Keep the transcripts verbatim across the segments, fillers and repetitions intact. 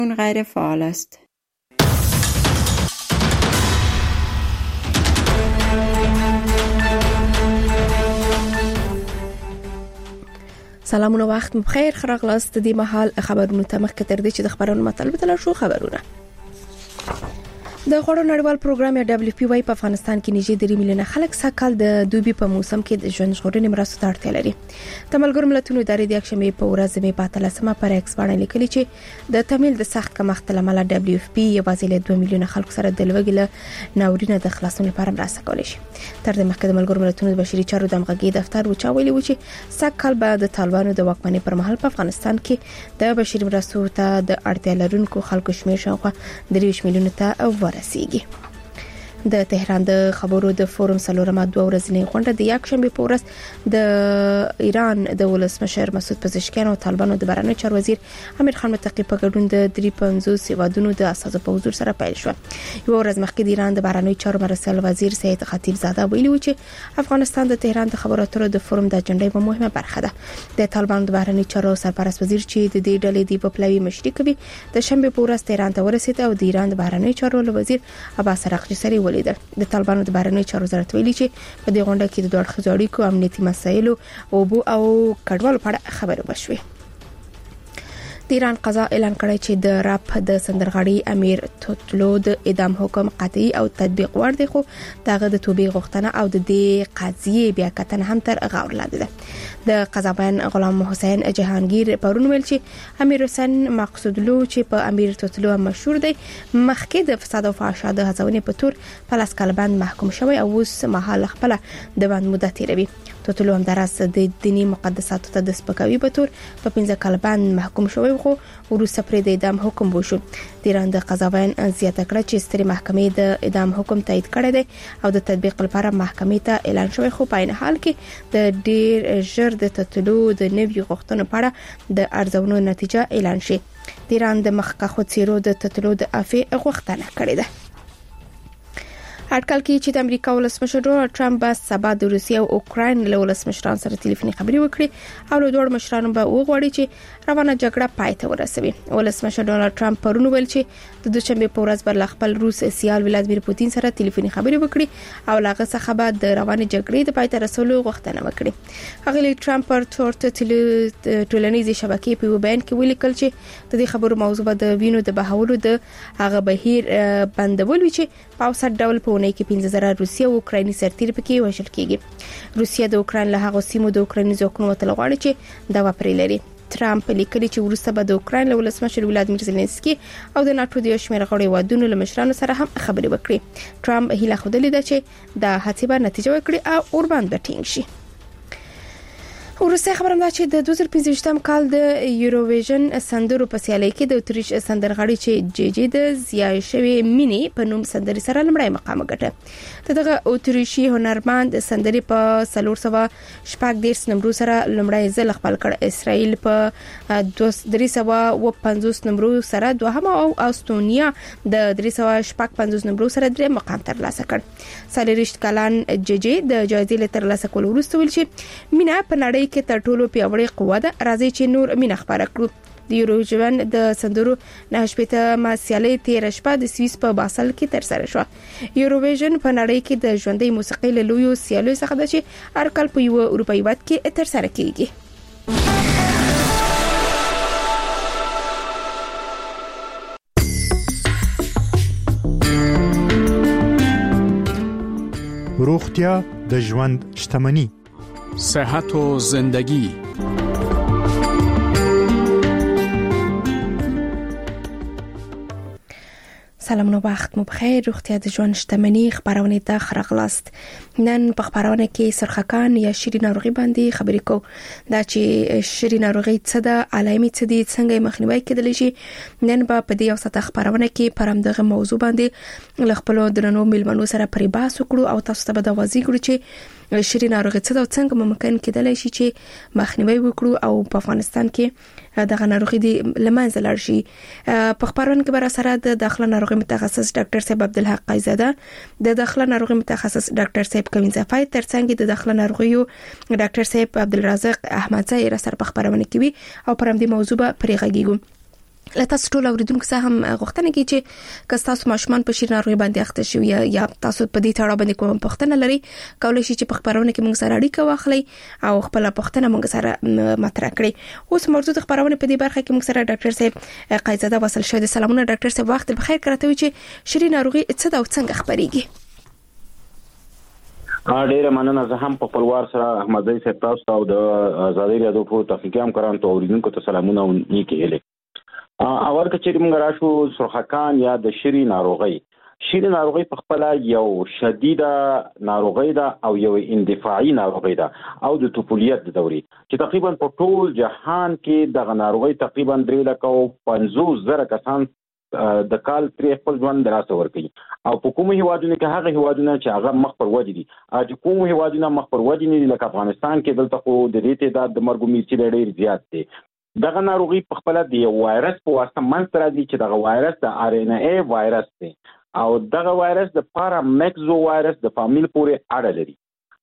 غیر فعال است. سلامونه، وخت مو بخیر. خراغلاست دی محل خبرونه ته مخکې تر دې چې د خبرونو مطلب تل شو خبرونه. د غوړو نړیوال پروګرام یا دبليو پی واي په افغانستان کې نږدې درې میلیونه خلک سږکال د دوبي په موسم کې د ژوند ژغورنې مرستو ته اړتیا لري. د ملګرو ملتونو ادارې د یکشنبه په ورځ مې په اتلسمه پر ایکس باندې لیکلي چې د تمویل د سخت کمښت لامل دبليو پی یوازې له دوه میلیونه خلکو سره د لوږې له ناورینه د خلاصون لپاره مرسته کولی شي. تر دې مخکې د ملګرو ملتونو د بشري چارو د همغږي دفتر وچاویلی و چې سږکال به د طالبانو د واکمنۍ پر مهال په افغانستان کې د بشري مرستو ته د اړتیا لرونکو خلکو شمېر شاوخوا درویشت میلیونه ته ورسیږي. د تهران د خبرو د فورم سلورمه دوه ورځنۍ غونډه د یکشنبه په ورځ د ایران د ولسمشر مسعود پزشکیان او طالبانو د بهرنیو چارو وزیر امیر خان متقی په ګډون د درې پنځوس هیوادونو د اساسو په حضور سره پیل شو. یو ورځ مخکې د ایران د بهرنیو چارو مرسل وزیر سید خطیب زاده ویلي و چې افغانستان د تهران د خبرو اترو د فورم د اجنډا یوه مهمه برخه ده. د طالبانو د بهرنیو چارو سرپرست وزیر چې د دې ډلې د پپلوي مشري کوي د شنبه په ورځ تهران ته ورسید او د ایران د بهرنیو چارو وزیر عباس عراقچي سره د طالبانو د بهرنیو چارو وزارت ویلي چې په دې غونډه کې د دوه اړخیزو اړیکو، امنیتي مسایلو او بو او کډوالو په اړه خبرې وشوې. د ایران قضا اعلان کړی چې د راپ د سندرغاړي امیر توتلو د اعدام حکم قطعي او تطبیق وړ دی، خو دغه د توبې غوښتنه او د دې قضیې بیا کتنه هم تر غور لاندې ده. د قضابان غلام حسین جهانگیر پرون ویل چې امیر حسین مقصودلو چې په امیر توتلو مشهور دی مخکې د فساد او فحشا د هڅونې په تور په لاس کالبند محکوم شوی او اوس مهال خپل د بند موده تیروي. توتلو هم درس د دینی مقدساتو ته د سپکاوي په تور په پنځه کال باندې محکوم شوی، خو وروسته پرې د اعدام حکم وشو. د ایران د قضاوین زیاته کړه چې سترې محکمې د اعدام حکم تایید کړی دی او د تطبیق لپاره محکمې ته اعلان شوی، خو په عین حال کې د ډیر ژر د توتلو د نویو غوښتنو په اړه د ارزونو نتیجه اعلان شي. د ایران د مخکښ څیرو د توتلو د عفو غوښتنه کړې ده. اټکل کې چې د امریکا ولسمشر ډونالد ټرمپ به سبا د روسیې او اوکراین له ولسمشرانو سره ټلیفوني خبرې وکړي او له دوه مشرانو به وغواړي چې روانه جګړه پای ته ورسوي. ولسمشر ډونالد ټرمپ پرون ویل چې د دوشنبه په ورځ به خپل روس سیال ولادمیر پوتین سره ټلیفوني خبرې وکړي او لاغه څخه به د روانه جګړې د پای ته رسولو غوښتنه وکړي. هغه ټرمپ پر ټویټر ټولنیزې شبکې په بیان کې ولیکل چې د دې خبرو موضوع به د وینو د بهولو د هغه بهیر بندول وي چې په اوسط ډول په نه کې پنځه زره روسي او اوکرایني سرتیر پکې وژل کیږي. روسیا د اوکراین له هغه سیمو د اوکرایني ځواکونو وتل غواړي چې دا وپرې لري. ټرمپ لیکلي چې ورسته به د اوکراین له ولسمشر ولادمیر زيلنسکي او د ناتو د شمېر غړي وادونو له مشرانو سره هم خبرې وکړي. ټرمپ هیله خوده لیده چې دا هڅه به نتیجه ورکړي او اوربان به ټینګ شي. ورسته خبرم دا چې د دوه زره پنځه کال د یوروویژن سندرو په سیالۍ کې د اتریش سندرغاړي چې جی جی د زیای شوی مینی په نوم سندري سره لمړی مقام ګټه. دغه اتریشي هنرمند سندري په څلور سوه شپږ دیرش نمبر سره لمړی ځل خپل کړ. اسرائیل په درې سوه پنځوس نمبر سره دوهم او استونیا د درې سوه شپږ پنځوس نمبر سره درې مقام ترلاسه کړ. څلوېښت کلن جی جی د جایزې لپاره ترلاسه کول وروسته ویل چې مینا په نړۍ کې تر ټولو پیاوړی قوه ده. راځي چې نور مینه خبره کړو. د یوروویژن د سندرو نه شپږ سیالۍ تیر شپه د سویس په باسل کې تر سره شو. یوروویژن په نړۍ کې د ژوندۍ موسیقۍ له لویو سیالیو څخه ده چې هر کال په یو اروپایي هیواد کې تر سره کیږي. روغتیا د ژوند شتمني، صحت و زندگی. سلام نو وخت مو بخیر. روغتیا د ژوند شتمني خبرونه ته خرغلاست. نن په خبرونه کې سرخکان یا شری ناروغي باندې خبرې کوو. دا چې شری ناروغي څه ده، علامې څه دي، څنګه مخنیوي کېدلی شي. نن په دې یو ساعت خبرونه کې پرم دغه موضوع باندې ل خپل درنو ملمنو سره پرې باس وکړو او تاسو ته به دا واضح کړو چې شری ناروغي څه ده او څنګه ممکن کېدلی شي چې مخنیوي وکړو او په افغانستان کې دغه ناروغي د لمنځه لاړ شي. په خبرونه کې بر سره د داخله ناروغي متخصص ډاکټر صاحب عبدالحق قیزاده، د داخله ناروغي متخصص ډاکټر صاحب کوین زفای، ترڅنګ د داخله ناروغیو ډاکټر صاحب عبدالرزاق احمدزی را سره په خبرونه کې وي او پر همدې موضوع به پرې غږیږو. لته ټول اوریدونکو څخه هم غوښتنه کوي چې که تاسو ماشومان په شیر ناروغي باندې اخته شي یا یا تاسو په دې تړاو باندې کوم پوښتنه لري کولای شي چې په خبرونه کې موږ سره اړیکه واخلي او خپل پوښتنه موږ سره مطرح کړي. اوس موضوع د خبرونه په دې برخه کې موږ سره ډاکټر صاحب قایزاده وصل شوی دی. سلامونه ډاکټر صاحب، وخت بخیر. کراته وي چې شیر ناروغي څه دا څنګه خبريږي؟ ډیره مننه. زه هم په خپلوار سره احمد زئی صاحب تاسو او د آزادۍ رادیو په تحقیق هم کاران ته اوریدونکو ته سلامونه او نیکی هیله. اول کچې موږ راشو سرخکان یا د شری ناروغي. شری ناروغي په خپل یو شدیده ناروغي ده او یو اندفاعي ناروغي ده او د طفولیت د دوري چې تقریبا په ټول جهان کې د ناروغي تقریبا درې لک او پنځوس زره کسان د کال تر خپل ژوند دراسه ورکړي او په کومو هیوادونو کې هغه هیوادونه چې هغه مخ پر ودی دي چې کومو هیوادونه مخ پر ودی نه لکه افغانستان کې دلته خو د دې تعداد د مرګ میچې ډېر زیات دي. دغه ناروغي په خپل د یو وایرس په واسطه منځ راځي چې دغه وایرس د آر ان اے وایرس دی او دغه وایرس د پارامکزو وایرس د فامیل پورې اړه لري.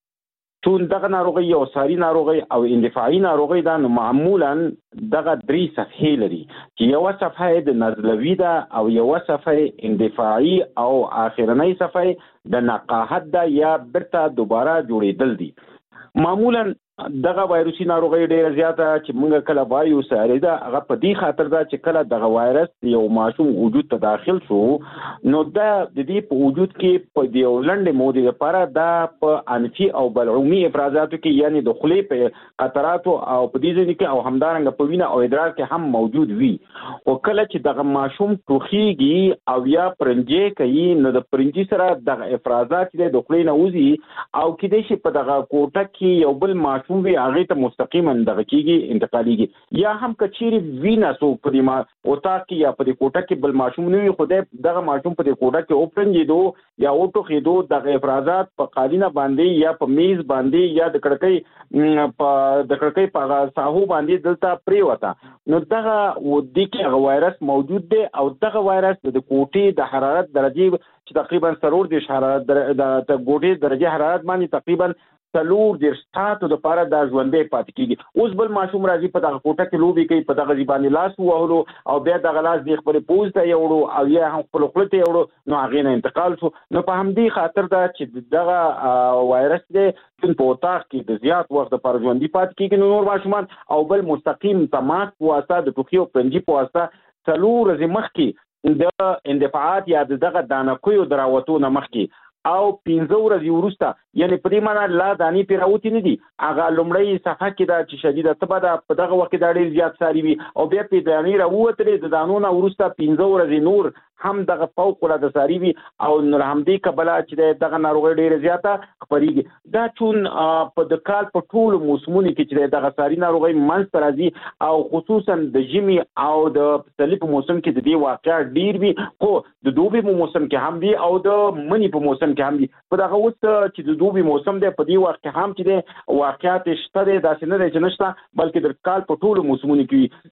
چون دغه ناروغي یو ساري ناروغي او اندفاعي ناروغي ده، نو معمولا دغه درې صفحې لري چې یو صفحه د نزلوي ده او یو صفحه اندفاعي او اخرنۍ صفحه د نقاحت ده یا برته دوباره جوړېدل دي. معمولا دغه وایروسي ناروغي ډیره زیاته چې موږ کله وایو ساري ده هغه په دې خاطر ده چې کله دغه وایرس یو ماشوم وجود ته داخل شو نو دا د دې په وجود کې په دیو لنډ مودې لپاره دا په انفي او بلعومي افرازاتو کې یعنی د خولې په قطراتو او په دې ځینې کې او همدارنګه په وینه او ادرار کې هم موجود وي. او کله چې دغه ماشوم ټوخیږي او یا پرنجې کوي نو د پرنجې سره دغه افرازات د خولې نه وځي او کېدای شي په دغه کوټه کې یو بل ماشوم وی هغه ته مستقیما دغه کیږي انتقالیږي یا هم کچيري وینا سو په دې ما او تا کې یا په دې کوټه کې بل ماشوم نه وي خدای دغه ماشوم په دې کوټه کې اوپرنجیدو یا اوټوخیدو دغه افرازات په قالینه باندې یا په میز باندې یا د کړکۍ په د کړکۍ په ساحو باندې دلته پریوتا نو دغه و د کې وایرس موجود دی او دغه وایرس د کوټې د حرارت درجه چې تقریبا سرور د حرارت د کوټې درجه حرارت باندې تقریبا څلور د ساتو د پاره د ژوندې پات کیږي. اوس بل ماشوم راځي په دغه کوټه کې لوبي کوي په دغه ځبانې لاس وهلو او بیا دغه لاس د خپل پوز ته یوړو او یا هم خپل خپل ته یوړو نو هغه نه انتقال شو. نو په همدې خاطر دا چې دغه وایرس د په اوتاق کې د زیات وخت لپاره ژوندې پات کیږي نو نور ماشومان او بل مستقیم تماس په واسطه د ټوخي او پنجي په واسطه څلور ورځې مخکې د اندفاعات یا دغه دانکوي دراوتو نه مخکې او پنځه ورځې وروسته یعنی په دې معنی لا دانی پیراوتی نه دي هغه لومړی صفحه کې دا چې شدیده تبه ده په دغه وخت دا ډېر زیات ساري وي او بیا په دانی راووتلې د دانونه وروسته پنځه ورځې نور هم دغه فوق العاده ساري وي او نور هم دې قبله چې دغه ناروغي ډېر زیاته خبريږي. دا چون په د کال په ټول موسمونو کې چې دغه ساري ناروغي منځ راځي او خصوصا د ژمي او د پسرلي په موسم کې د دې واقعا ډېر وي خو د دوبي په موسم کې هم دي او د مني په موسم کې هم دي. په دغه وخت چې د دوبي موسم دی په دې وخت کې هم چې د واقعات شته دي داسې نه دي چې نشته بلکې د کال په ټول موسمونو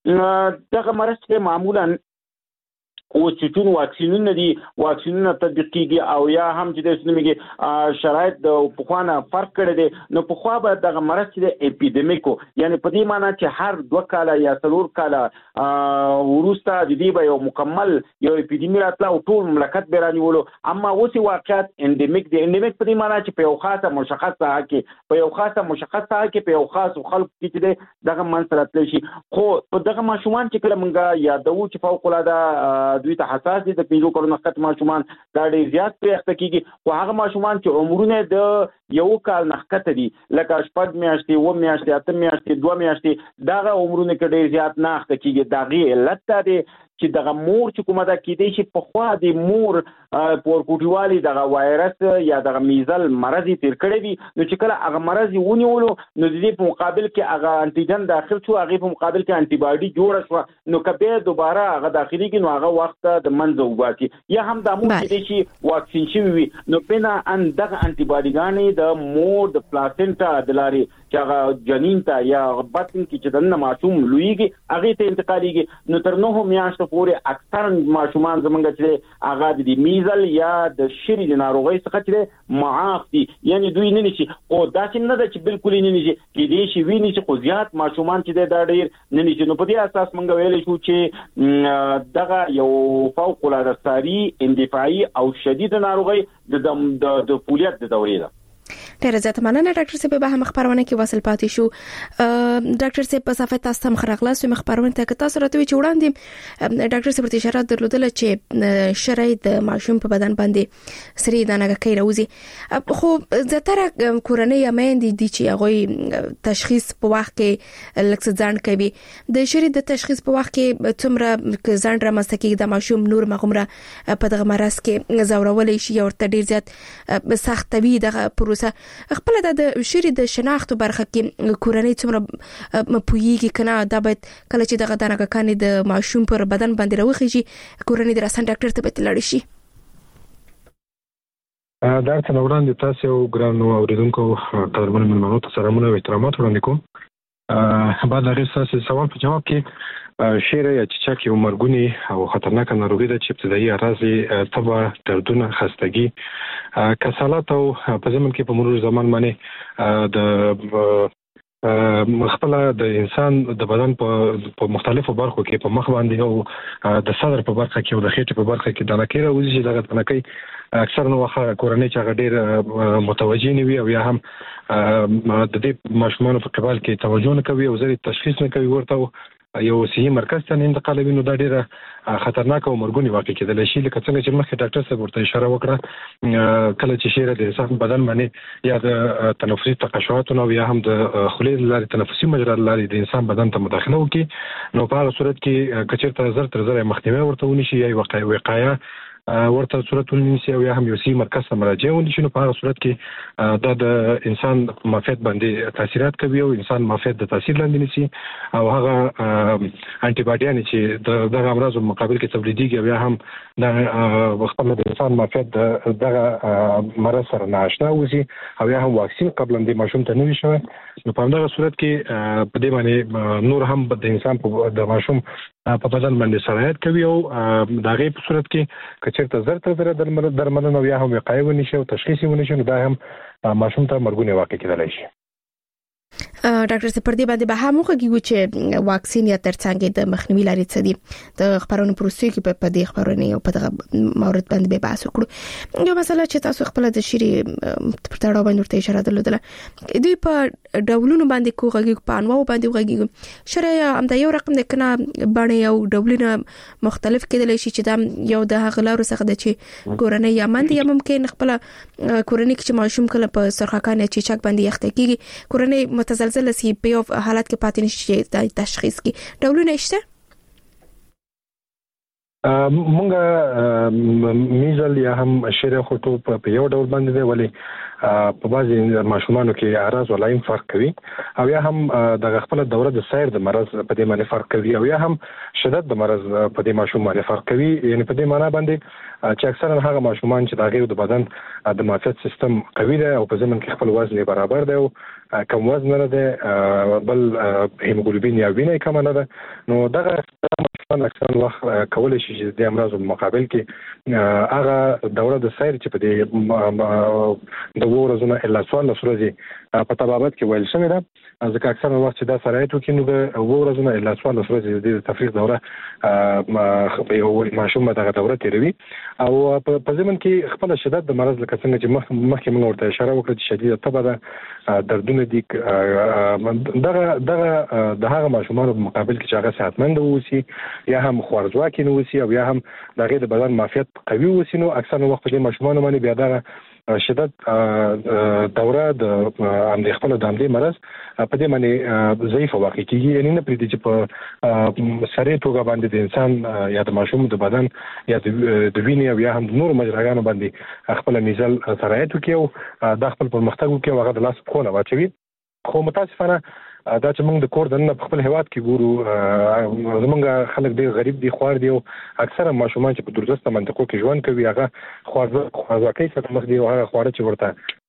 کې دغه مرض معمولا او چې ټول واکسینونه دي واکسینونه تطبیق کیږي او یا هم چې د سنمږي شرایط د پخوانه فرق کړي دي نو په خو به دغه مرض د اپیډمیکو یعنی په دې معنی چې هر دوه کاله یا څلور کاله ورسته د دې به یو مکمل یو اپیډمی راتله او ټول مملکت به رانیولو. اما اوس واقعیت انډمیک دی. انډمیک په دې معنی چې په یو خاصه مشخص ساحه کې په یو خاصه مشخص ساحه کې په یو خاص خلق کې چې دغه منځ راتلی شي. خو په دغه ماشومان چې کله مونږه یادو چې فوق العاده دوی ته حساس دي د پیلو کولو نخت ماشومان دا ډېر زیات پرېخته کیږي خو هغه ماشومان چې عمرونه د یو کال نخت دي لکه شپږ میاشتې و میاشتې اته میاشتې دوه میاشتې دغه عمرونه کې ډېر زیات نخت کیږي. دغه علت دی چې دغه مور چې کومه ده کېدای شي په خوا د مور پورکوټیوالي دغه وایرس یا دغه میزل مرض تیر کړی وي نو چې کله هغه مرض ونیولو نو د دې په مقابل کې هغه انټیجن داخل شو هغه په مقابل کې انټي باډي جوړ شو نو کبه دوباره هغه داخلي کې نو هغه وخت د منځ وباسي یا هم د مور کې شي واکسین شوی وي نو بنا ان دغه انټي باډي غانې د مور د پلاسنټا د لارې چې هغه جنین ته یا بطن کې چې دنه ماشوم لویږي هغه ته انتقالېږي. نو تر نهو میاشتو پورې اکثرا ماشومان زمونږ چې هغه د میزل یا د شری د ناروغۍ څخه چې معاف دي، یعنی دوی نه نشي او داسې نه ده چې بالکل نه نشي کې دې شي ویني چې خو زیات ماشومان چې دا ډېر نه نشي. نو په دې اساس موږ ویل شو چې دغه یو فوق العاده ساري اندفاعي او شدید ناروغي د د فولیت د دورې ده. ډیره زیاته مننه ډاکټر صاحب. به هم خبرونه کې وصل پاتې شو. ډاکټر صاحب په صفه تاسو هم خرغلاس او خبرونه ته که تاسو راته وی چې وړاندې ډاکټر صاحب ته اشاره درلودل چې شرای د ماشوم په بدن باندې سری دانګه کوي راوځي، خو زتره کورنۍ اماندې دي چې هغه تشخیص په وخت کې لکه ځان کوي. د شری د تشخیص په وخت کې څومره ځان را مستکیږي د ماشوم نور مغمره په دغه مرز کې زورولې شي او ډیر زیات سخت وي دغه پروسه. خپل د شری د شناخت برخه کې کورنۍ څومره مپویږي کنه دا باید کله چې دغه دانګه کانې د ماشوم پر بدن باندې راوخیږي کورنۍ د رسن ډاکټر ته به لاړ شي. دا څنګه وړاندې تاسو او ګرانو اوریدونکو قدرمن ملمنو ته سلامونه او احترامات وړاندې کوم. بعد هغه تاسو سوال په جواب کې شیره یا چچک یو مرګونی او خطرناک ناروغي ده چې ابتدایي اعراض تبه، دردونه، خستګي، کسالات او په زمن کې په مرور زمان باندې د خپل د انسان د بدن په مختلفو برخو کې په مخ باندې او د صدر په برخه کې او د خېټې په برخه کې دانکې راوځي چې دغه دانکې اکثر نو وخت کورنۍ چې هغه ډېر متوجه نه وي او یا هم د دې ماشومان په قبال کې توجه نه کوي او زری تشخیص نه کوي ورته یو صحي مرکز ته انتقالوي، نو دا ډیره خطرناک او مرګونی واقع کېدلی شي. لکه څنګه چې مخکې ډاکټر صاحب ورته اشاره وکړه کله چې شیره د انسان بدن باندې یا د تنفسي تقشعاتو او یا هم د خولې لارې تنفسي مجرا لارې د انسان بدن ته مداخله وکړي، نو په هغه صورت کې کچېرته زر تر زر مخنیوي ورته ونشي یا وقایه ورته صورت ونیسي او یا هم یو صحي مرکز ته مراجعه ونشي، نو په هغه صورت کې دا د انسان معافیت باندې تاثیرات کوي او انسان معافیت د تاثیر لاندې نیسي او هغه انټي باډیان چې دغه امراض مقابل کې تولیدېږي او یا هم د خپل د انسان معافیت دغه مرض سره ناشنا وي او یا هم واکسین قبل د ماشوم ته نه وي شوی، نو په دغه صورت کې په دې باندې نور هم د انسان په د ماشوم په بدن باندې سرایت کوي او د هغې په صورت کې چېرته زر تر زره درملنه یا هم وقایه ونشي او تشخیص ونشي، نو دا هم ماشوم ته مرګونی واقع کېدلی شي. ډاکټر صاحب پر دې باندې به هم وګورئ چې واکسین یا ترڅنګ د مخنیوي لارې څه دي د خبرونو پروسې کې په دې خبرونه او په دغه مورد باندې به بحث وکړو. یو مسله چې تاسو خپل د شری پر تړاو باندې ورته اشاره درلودله دوی په ډولونو باندې کوغږي په انواو باندې وګږي شری هم د یو رقم د کنه باندې یو ډولونه مختلف کېدلی شي چې دا یو د هغه لارو څخه د چې کورنۍ یا مند یا ممکن خپل کورنۍ چې ماشوم کله په سرخکانه چې چک باندې یخته کیږي کورنۍ متزلزل سی په یو حالت کې پاتې نشي د تشخیص کې ډولونه شته. مونږه میزل یا هم شری خطو په یو ډول باندې دی، ولی په بعضي ماشومانو کې اعراض ولایم فرق کوي او یا هم د خپل دوره د سیر د مرض په دې باندې فرق کوي او یا هم شدت د مرض په دې ماشوم باندې فرق کوي. یعنی په دې معنی باندې چې اکثرا هغه ماشومان چې د غیر د بدن د معافیت سیستم قوي دی او په ځمن کې خپل وزن برابر دی او کم وزن نه دی بل هیموګلوبین یا وینه کم نه ده، نو دغه ماشومان اکثرا وخت کولای شي چې د امراض مقابل کې هغه دوره د سیر چې په دې د ورځې نه الا څوارلس ورځې په طبابت کې ویل شوی ده، ځکه اکثرا وخت چې دا سرایت وکړي نو د ورځې نه الا څوارلس ورځې د تفریق دوره په یو ماشوم دغه دوره تیروي او په ځمن کې خپل شدت د مرض لکه څنګه چې مخکې موږ ورته اشاره وکړه چې شدید تبه ده، دردونه دي، دغه دغه د هغه ماشومانو په مقابل کې چې هغه صحتمند اوسي یا هم خوارځواکي نه اوسي او یا هم د هغې د بدن معافیت قوي اوسي، نو اکثر وخت په دې ماشومانو باندې بیا دغه شدت دوره د همدې خپل د همدې مرض په دې باندې ضعیفه واقع کېږي. یعنې نه پرېږدي چې په سرې توګه باندې د انسان یا د ماشوم د بدن یا د وینې او یا هم د نورو مجراګانو باندې خپل میزل سرایت وکړي او دا خپل پرمختګ وکړي او هغه د لاس پښو نه واچوي. خو متاسفانه دا چې موږ د کور دننه په خپل هیواد کې ګورو زمونږ خلک ډېر غریب دي، خوار دي او اکثره ماشومان چې په دوردسته منطقو کې ژوند کوي هغه خوارځواکۍ سره مخ دي او هغه خواړه چې ورته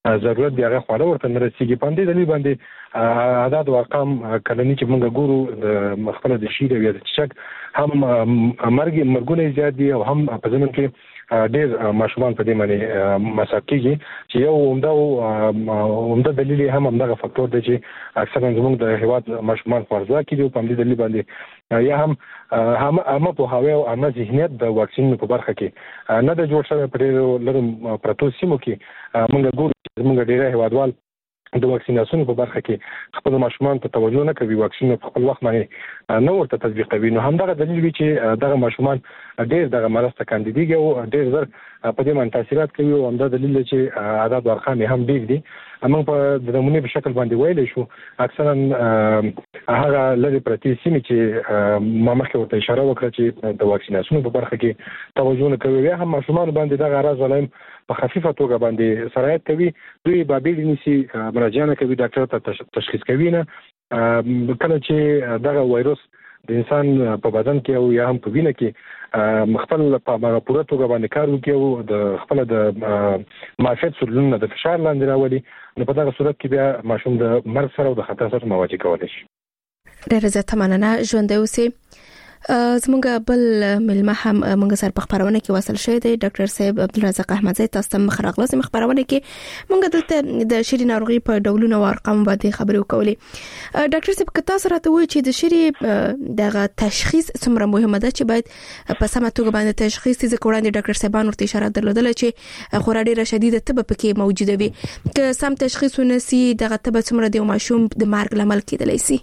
ضرورت دی هغه خواړه ورته نه رسیږي. په دې دلیل باندې اعداد او ارقام کلنی چې موږ ګورو د مخفله د شیر یا د چک هم مرګ مرګونه زیات دي او هم په زمون کې ډېر ماشومان په دې باندې مصاب کیږي چې یو عمده عمده دلیل هم همدغه فاکتور دی چې اکثرا زموږ د هیواد ماشومان فرضا کیږي په دې دلیل باندې یا هم هم هم په هوا او هم ذهنیت د واکسین په برخه کې نه د جوړ شوی په ډېر لرم پروتو سیمو کې موږ ګورو چې موږ ډېر هیوادوال د واکسیناسیون په برخه کې خپل ماشومان ته توجه نه کوي، واکسین په خپل وخت باندې نه ورته تطبیق کوي. نو همدغه دلیل وی چې دغه ماشومان ډېر دغه مرسته کاندیدګي او ډېر زر په دې باندې تاثیرات کوي او همدا دلیل چې عدد ارقام هم ډېر دي. موږ په د نمونه په شکل باندې ویل شو اکثرا هغه لري پرتی سیمه چې ما مخکې ورته اشاره وکړه چې د واکسیناسیون په برخه کې توجه نه کوي، هم ماشومان باندې دغه راز علم په خفيفه توګه باندې سرایت کوي، دوی بابیل نسی مراجعه کوي، ډاکټر ته تشخیص کوي نه کله چې دغه وایروس د انسان په بدن کې او یا هم په وینه کې مختل په پوره توګه باندې کار وکړي او د خپل د معافیت سلولونه د فشار لاندې راولي، نو په دغه صورت کې بیا ماشوم د مرګ سره او د خطر سره مواجه کولای شي. ډېر زیات مننه. ژوند اوسئ. زموږ بل ملما هم موږ سره په خبرونه کې وصل شوی دی ډاکټر صاحب عبدالرزاق احمدزی. تاسو ته مخ راغلاست. مخبرونه کې موږ دلته د شری ناروغي په ډولونو او ارقام باندې خبرې وکولې. ډاکټر صاحب که تاسو راته وایي چې د شری دغه تشخیص څومره مهمه ده چې باید په سمه توګه باندې تشخیص چې وړاندې ډاکټر صاحبان ورته اشاره درلودله چې خورا ډیره شدیده تب پکې موجوده وي، که سم تشخیص ونسی دغه تب څومره د ماشوم د مرګ لامل کېدلی شي؟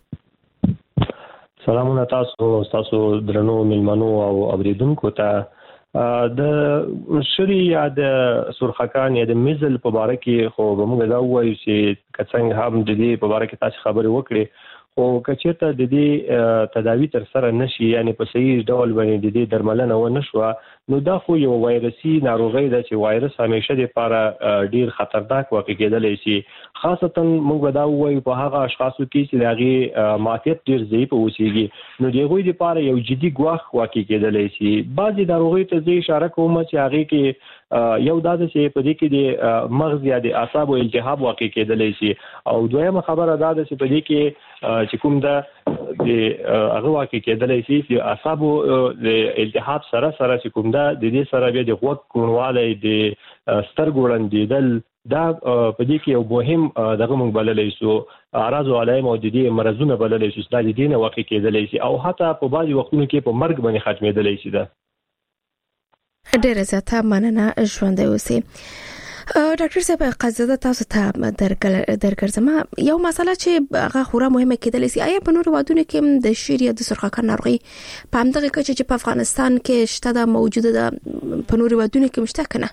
سلامونه تاسو تاسو درنو ملمنو او اوریدونکو ته د شری یا د سرخکان یا د میزل په اړه کې خو موږ دا وایو چې کڅنګ هم د دې په اړه کې تاسو خبرې وکړي، خو کچته د دې تداوی تر سره نشي یعنی په صحیح ډول باندې د دې درملنه و نشو، نو دا خو یو وایرسي ناروغي ده چې وایرس همیشه د لپاره ډیر خطرناک واقع کېدلی شي، خاصتا موږ دا وایو په هغه اشخاصو کې چې دغه ماتیت ډیر ضعیف اوسېږي، نو دغه لپاره یو جدي ګواښ واقع کېدلی شي. بعضي ناروغي ته زه اشاره کوم چې هغه کې یو دا چې په دې کې د مغز یا د اعصابو التهاب واقع کېدلی شي، او دویمه خبره دا ده چې په دې کې چې کوم دا د هغه واقع کېدلی شي چې اعصابو د التهاب سره سره چې کوم دا د دې سره بیا د غوږ کوڼوالی د سترګو ړندېدل دا په دې کې یو مهم دغه موږ بللی شو اعراض او علائم او د دې مرضونه بللی شو چې د دې نه واقع کېدلی شي او حتی په بعضې وختونو کې په مرګ باندې ختمېدلی شي. ده ډېره زیاته مننه. ژوندی اوسئ. ډاکټر صاحب قاعده تاسو ته درګرځم یو مسله چې هغه خورا مهمه کېدلی شي، آیا په نورو ودونو کې د شری یا د سرخکان ناروغي په همدغه کچه چې په افغانستان کې شته ده موجوده ده په نورو ودونو کې مشته کنه؟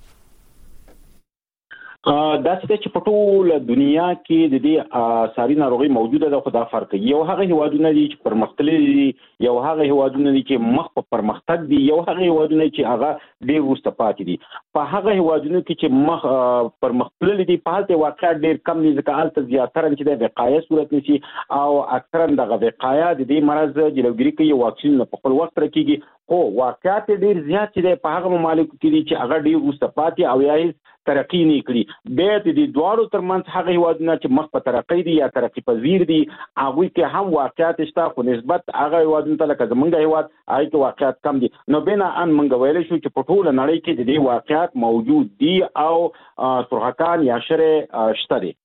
دا چې په ټول دنیا کې د دې ساري ناروغي موجوده ده، خو دا فرق یو هغه هیوادونه دي چې پرمختللي دي، یو هغه هیوادونه دي چې مخ په پرمختګ دي، یو هغه هیوادونه چې هغه ډېر وروسته پاتې دي. په هغه هیوادونو کې چې مخ پرمختللي دي په هلته واقعیت ډېر کم دي، ځکه هلته زیاتره چې د وقایه صورت نیسي او اکثرا دغه وقایه د دې مرض جلوګیري کوي، واکسین په خپل وخت راکېږي، خو واقعیت ډېر زیات چې په هغه ممالکو کې دي چې هغه ډېر وروسته پاتې او یا هیڅ ترقی نه کړي. بیا د دې دواړو ترمنځ هغه هیوادونه چې مخ په ترقی دي یا ترقی پذیر دي هغوی کې هم واقعیت شته، خو نسبت هغه هیوادونو ته لکه زمونږ هیواد هغې کې واقعیت کم دي. نو بناءً موږ ویلی شو چې په ټوله نړۍ کې د دې واقعیت موجود دي او سرخکان یا شرې شته دي.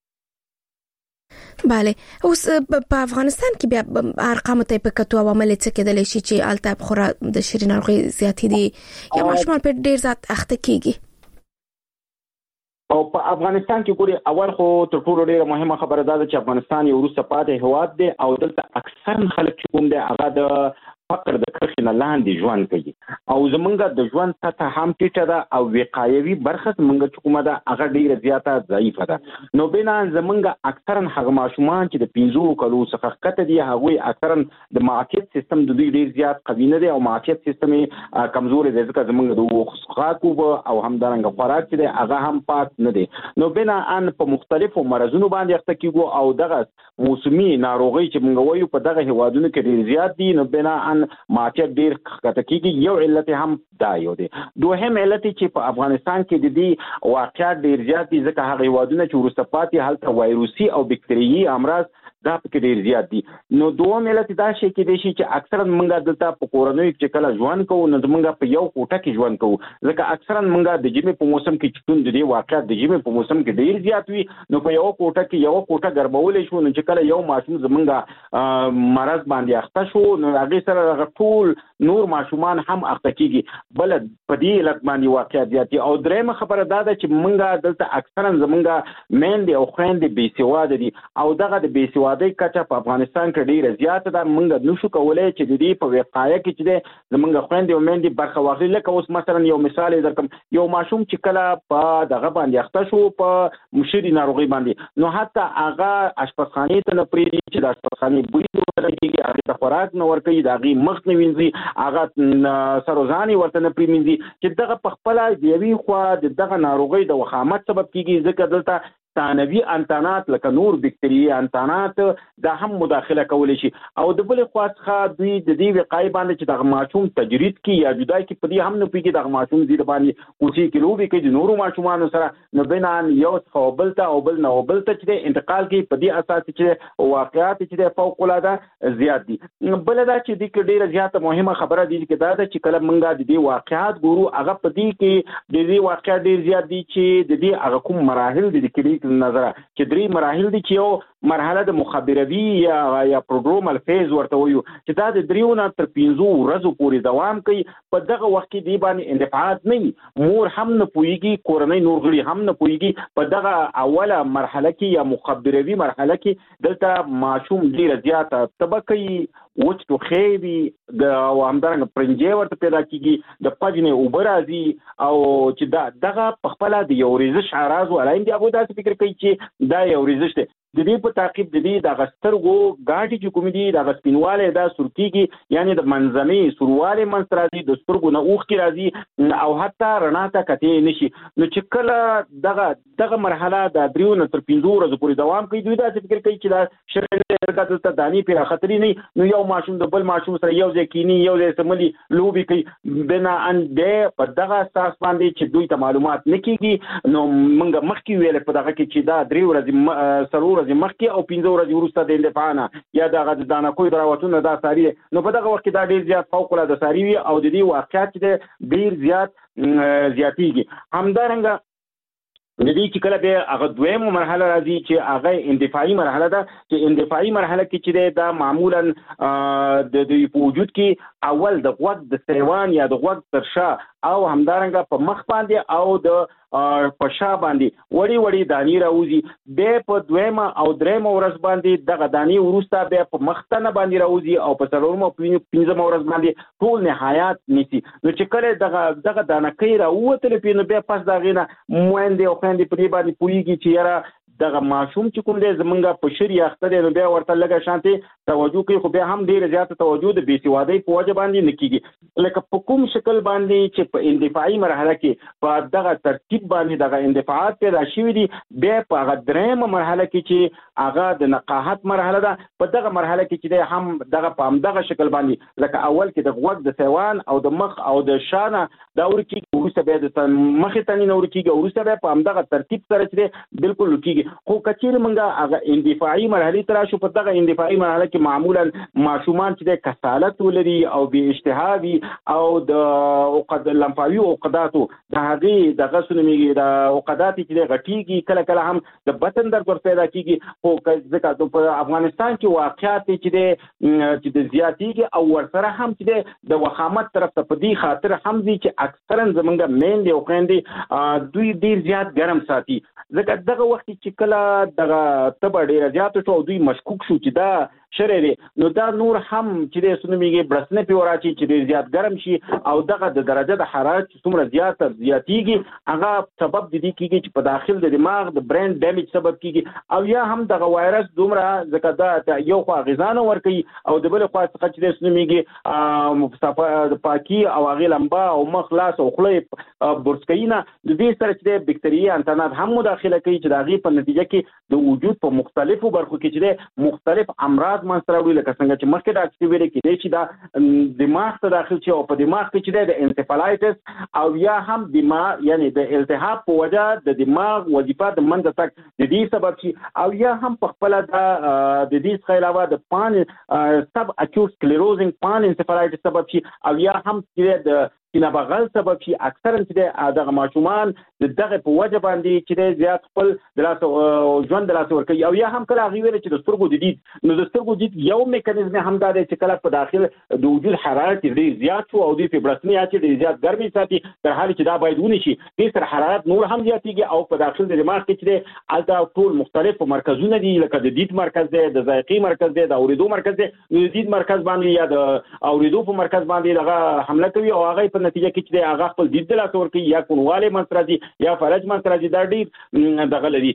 بله. اوس په افغانستان کې بیا ارقام ته په کتو عوامل څه کېدلی شي چې الته خورا د شری ناروغي زیاتې دي یا ماشومان په ډېر زیات اخته کېږي؟ او په افغانستان کې ګوري اول خو تر ټولو ډیره مهمه خبره ده چې افغانستان یو وروسته پاتې هیواد دی او دلته اکثر خلک چې کوم دی هغه د فقر د کرښې نه لاندې ژوند کوي او زمونږ د ژوند سطحه هم ټیټه ده او وقایوي برخه زمونږ چې کومه ده هغه ډیره زیاته ضعیفه ده. نو بنا زمونږ اکثرا هغه ماشومان چې د پنځو کلو څخه ښکته دي هغوی اکثرا د معافیت سیستم د دوی ډیر زیات قوي نه دی او معافیت سیستم یې کمزوري دی، ځکه زمونږ د څښاک اوبه او همدارنګه خوراک چې دی هغه هم پاک نه دی. نو بنا ان په مختلفو مرضونو باندې اخته کیږو او دغه موسمي ناروغي چې موږ وایو په دغه هیوادونو کې ډیر زیات دي. نو بنا ان افغانستان معافیت ډیر ښکته کیږي. یو علت هم دا یو دی. دوهم علت چې په افغانستان کې د دې واقعیت ډیر زیات دي ځکه هغه هیوادونه چې وروسته پاتې هلته وایروسي او بکټریايي امراض دا پکې ډیر زیات دي. نو دوم علت دا شي کې دی چې اکثرا موږ دلته په کورنۍ کې کله ژوند کوو نو موږ په یو کوټه کې ژوند کوو ځکه اکثرا موږ د ژمي په موسم کې چې د دې واقعیت د ژمي په موسم کې ډیر زیات وي نو په یو کوټه کې یو کوټه ګرمولې شو نو چې کله یو ماشوم زمونږ مرض باندې اخته شو نو هغه سره ټول نور ماشومان هم اخته کیږي. بل په دې علت باندې واقعیت زیات دي. او درېمه خبره دا ده چې موږ دلته اکثرا زمونږ میندې او خویندې بې سواده دي او دغه د بې سوادۍ کچه په افغانستان کې ډیره زیاته ده. موږ نشو کولای چې د دې په وقایه کې چې زمونږ خویندې او میندې برخه واخلي. لکه اوس مثلا یو مثال درکم یو ماشوم چې کله په دغه باندې اخته شو په مشري ناروغي باندې نو حتی هغه اشپزخانې ته نه پرېږدي چې د اشپزخانې بوی ورکېږي هغې ته خوراک نه ورکوي د هغې مخ نه وینځي هغه سروزانې ورته نه پرېمینځي چې دغه په خپله د یوې خوا د دغه ناروغۍ د وخامت سبب کېږي ځکه دلته ثانوي انتانات لکه نور بکټریايي انتانات دا هم مداخله کولی شي. او د بلې خوا څخه دوی د دې وقایې باندې چې دغه ماشوم تجرید کړي یا جدا کړي په دې هم نه پوهېږي دغه ماشوم دې باندې کوڅې کې لوبې کوي د نورو ماشومانو سره نو بنان یو څخه بل ته او بل نه بل ته چې انتقال کوي په دې اساس چې واقعیات چې فوق العاده زیات دي. بل دا چې د کې ډیره زیاته مهمه خبره دي چې دا ده چې کله موږ د دې واقعیات ګورو هغه په دې کې د دې واقعیات ډیر زیات دي چې د دې هغه کوم مراحل دي د نظر چې درې مراحل دي چې یو مرحله د مخابروي یا یا پروګرامل فیز ورته وایو چې دا د دریو نه تر پنځو ورځو پورې دوام کوي. په دغه وخت کې دی باندې اندفاعات نه مور هم نه پوهیږي کورنۍ نور غړي هم نه پوهیږي. په دغه اوله مرحله کې یا مخابروي مرحله کې دلته ماشوم ډیر زیاته طبقه وچ ټوخی وي او همدارنګه پرنجې ورته پیدا کېږي د پجنې اوبه راځي او چې دا دغه په خپله د یو ریزش اعراض ولایم دي هغوی داسې فکر کوي چې دا یو ریزش دی. د دې په تعقیب د دې دغه سترګو ګاټې چې کومې دي دغه سپینوالی دا سور کېږي یعنې د منځنۍ سوروالی منځته راځي د سترګو نه اوښکې راځي او حتی رڼا ته کتې نه شي. نو چې کله دغه دغه مرحله د دریو نه تر پنځو ورځو پورې دوام کوي دوی داسې فکر کوي چې دا شرکت دلته دانې پرې راختري نه نو یو ماشوم د بل ماشوم سره یو ځای کینی یو ځای سملي لوبې کوي بناءً دی په دغه اساس باندې چې دوی ته معلومات نه کېږي. نو موږ مخکې ویل په دغه کې چې دا درې ورځې څلور ورځې مخکې او پنځه ورځې وروسته د اندفاع نه یا دغه د دانکوی د راوتونه دا ساري نو په دغه وخت کې دا ډېر زیات فوق العاده ساري وي او د دې واقعیت چې ډېر زیات زیاتېږي. همدارنګه د دې چې کله بیا هغه دویمه مرحله راځي چې هغه اندفاعي مرحله ده چې اندفاعي مرحله کې چې دا معمولا د دوی په وجود کې اول د غوږ د سیوان یا د غوږ تر شا او همدارنګه په مخ باندې او د په شا باندې وړي وړي دانې راوځي بیا په دویمه او درېیمه ورځ باندې دغه دانې وروسته بیا په مختنه باندې راوځي او په څلورمه او پنځمه ورځ باندې ټول نهایت نیسي. نو چې کله دغه دغه دانکۍ راووتلې نو بیا پس د هغې نه میندې او خویندې په دې باندې پوهېږي چې یاره دغه ماشوم چې کوم دی زمونږ په شر اخته دی نو بیا ورته لږه شانتې توجه کوي خو بیا هم ډېره زیاته توجه د بې سوادۍ په وجه باندې نه کېږي. لکه په کوم شکل باندې چې په اندفاعي مرحله کې په دغه ترتیب باندې دغه اندفاعات پیدا شوي دي بیا په هغه درېیمه مرحله کې چې هغه د نقاحت مرحله ده په دغه مرحله کې چې دی هم دغه په همدغه شکل باندې لکه اول کې د غوږ د سیوان او د مخ او د شا نه دا ورکېږي وروسته بیا د مخې تنې نه ورکېږي وروسته بیا په همدغه ترتیب سره چې دی بالکل ورکېږي. خو کچېرې موږ هغه اندفاعي مرحلې ته راشو په دغه اندفاعي مرحله کې معمولا ماشومان چې دی کسالت ولري او بې اشتها وي او د لمفاوي عقداتو د هغې دغه څه نومېږي د عقدات چې دی غټېږي کله کله هم د بطن درد ور پیدا کېږي. خو ځکه په افغانستان کې واقعیات چې دی چې د زیاتېږي او ورسره هم چې دی د وخامت طرف ته په دې خاطر هم دي چې اکثرا زمونږ میندې او خویندې دوی ډېر زیات ګرم ساتي ځکه دغه وخت چې کله دغه تبه ډېره زیاته شو او دوی مشکوک شو چې دا شری دی نو دا نور هم چې دی څه نومېږي برسنه پې وراچي چې ډېر زیات ګرم شي او دغه د درجه د حرارت چې څومره زیاته زیاتېږي هغه سبب د دې کېږي چې په داخل د دماغ د برین ډیمیج سبب کېږي او یا هم دغه وایرس دومره ځکه دا یو خوا غذا نه ورکوي او د بلې خوا څخه چې دی څه نومېږي د پاکي او هغې لمبه او مخ لاس او خوله یې برس کوي نه د دې سره چې دی بکټریايي انتانات هم مداخله کوي چې د هغې په نتیجه کې د وجود په مختلفو برخو کې چې دی مختلف امراض التهابات منځ راوړي لکه څنګه چې مخکې د اکټیویټي کې دی چې دا دماغ ته داخل شي او په دماغ کې چې د انسفالایټس او یا هم دماغ یعنی د التهاب په وجه د دماغ وظیفه د منځ تک د دې سبب شي او یا هم په خپل د د دې څخه علاوه د پان سب اکیوټ سکلیروزینګ پان انسفالایټس سبب شي او یا هم چې د کینه بغل سبب شي اکثرا چې دغه ماشومان دغه په وجه باندې چې زیات خپل د لاس ژوند د لاس ورکوي او یا هم کله غوړي چې د سترګو د دید نو د سترګو دید یو میکانیزم هم دا دی چې کله په داخل د وجود حرارت ډیر زیات شو او د فبرسنی چې ډیر زیات ګرمي ساتي تر حال چې دا باید ونی شي د سر حرارت نور هم زیاتېږي او په داخل د دماغ کې چې الته ټول مختلف مرکزونه دي لکه د دید مرکز دی د ذایقې مرکز دی د اوریدو مرکز دی د دید مرکز باندې یا د اوریدو په مرکز باندې دغه حمله کوي او هغه په نتیجه کې چې هغه خپل دید د لاس ورکوي یا کونواله منځرازي یا فرج منځرازي دا ډیر دغه لري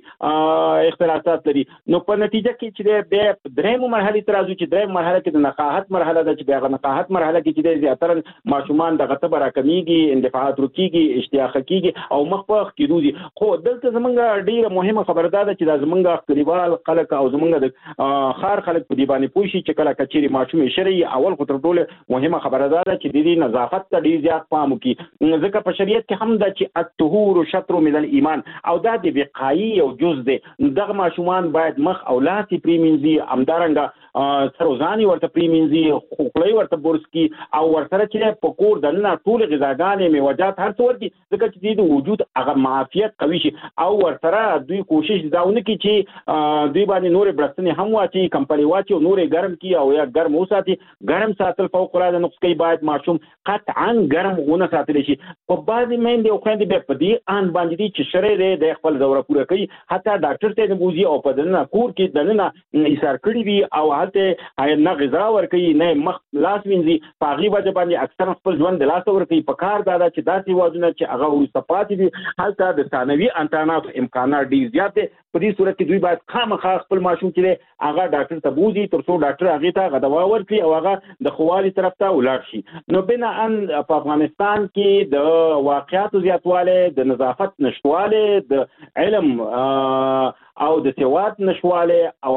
اختلافات لري نو په نتیجه کې چې به درېمه مرحله تر راځي چې درېمه مرحله کې د نقاهت مرحله ده چې به نقاهت مرحله کې چې زیاتره ماشومان دغه ته راکميږي اندفاعات رکیږي اشتیاق کیږي او مخ په کېدوزي خو دلته زمونږ ډیره مهمه خبره ده چې دا زمونږ خپلوال خلک او زمونږ د خار خلک په دی باندې پوښي چې کله کچېری ماشوم شری اول خو تر ټولو مهمه خبره ده چې د دې نظافت ته ډیر زیات پام وکړي ځکه په شریعت کې هم دا چې الطهور شطر من الايمان او دا د وقایي او جز دی دغه ماشومان باید مخ او لاس پریمنځي امدارنګه سروزانی ورته پریمنځي خوکړی ورته بورسکی او ورسره چې په کور دنه ټول غذاګانې میوجات هر څور دي ځکه چې د وجود هغه معافیت قوي شي او ورسره دوی کوشش داونه کوي چې دوی باندې نور برستنی هم واچي کمپنی واچي او نور ګرم کی او یا ګرم وساتي ګرم ساتل فوق العاده نقص کوي باید ماشوم قطعا ګرم ونه ساتل شي په بعضی مېندې او خويندې به په دې ان باندې چې شری د خپل دوره پوره کوي حتی ډاکټر ته نه بوزي او په دنه کور کې دنه ایثار کړی وي او هلته نه غذا ورکوي نه مخ لاس وینځي په هغې وجه باندې اکثر خپل ژوند د لاسه ورکوي په کار دا ده چې داسې هېوادونه چې هغه وروسته پاتې دي هلته د ثانوي امتحاناتو امکانات ډېر زیات دی په دې صورت کې دوی باید خامخا خپل ماشوم چې دی هغه ډاکټر ته بوزي تر څو ډاکټر هغې ته هغه دوا ورکړي او هغه د ښه والي طرف ته ولاړ شي نو بناءً په افغانستان کې د واقعاتو زیاتوالی د نظافت نشتوالی د علم او د سواد نشواله او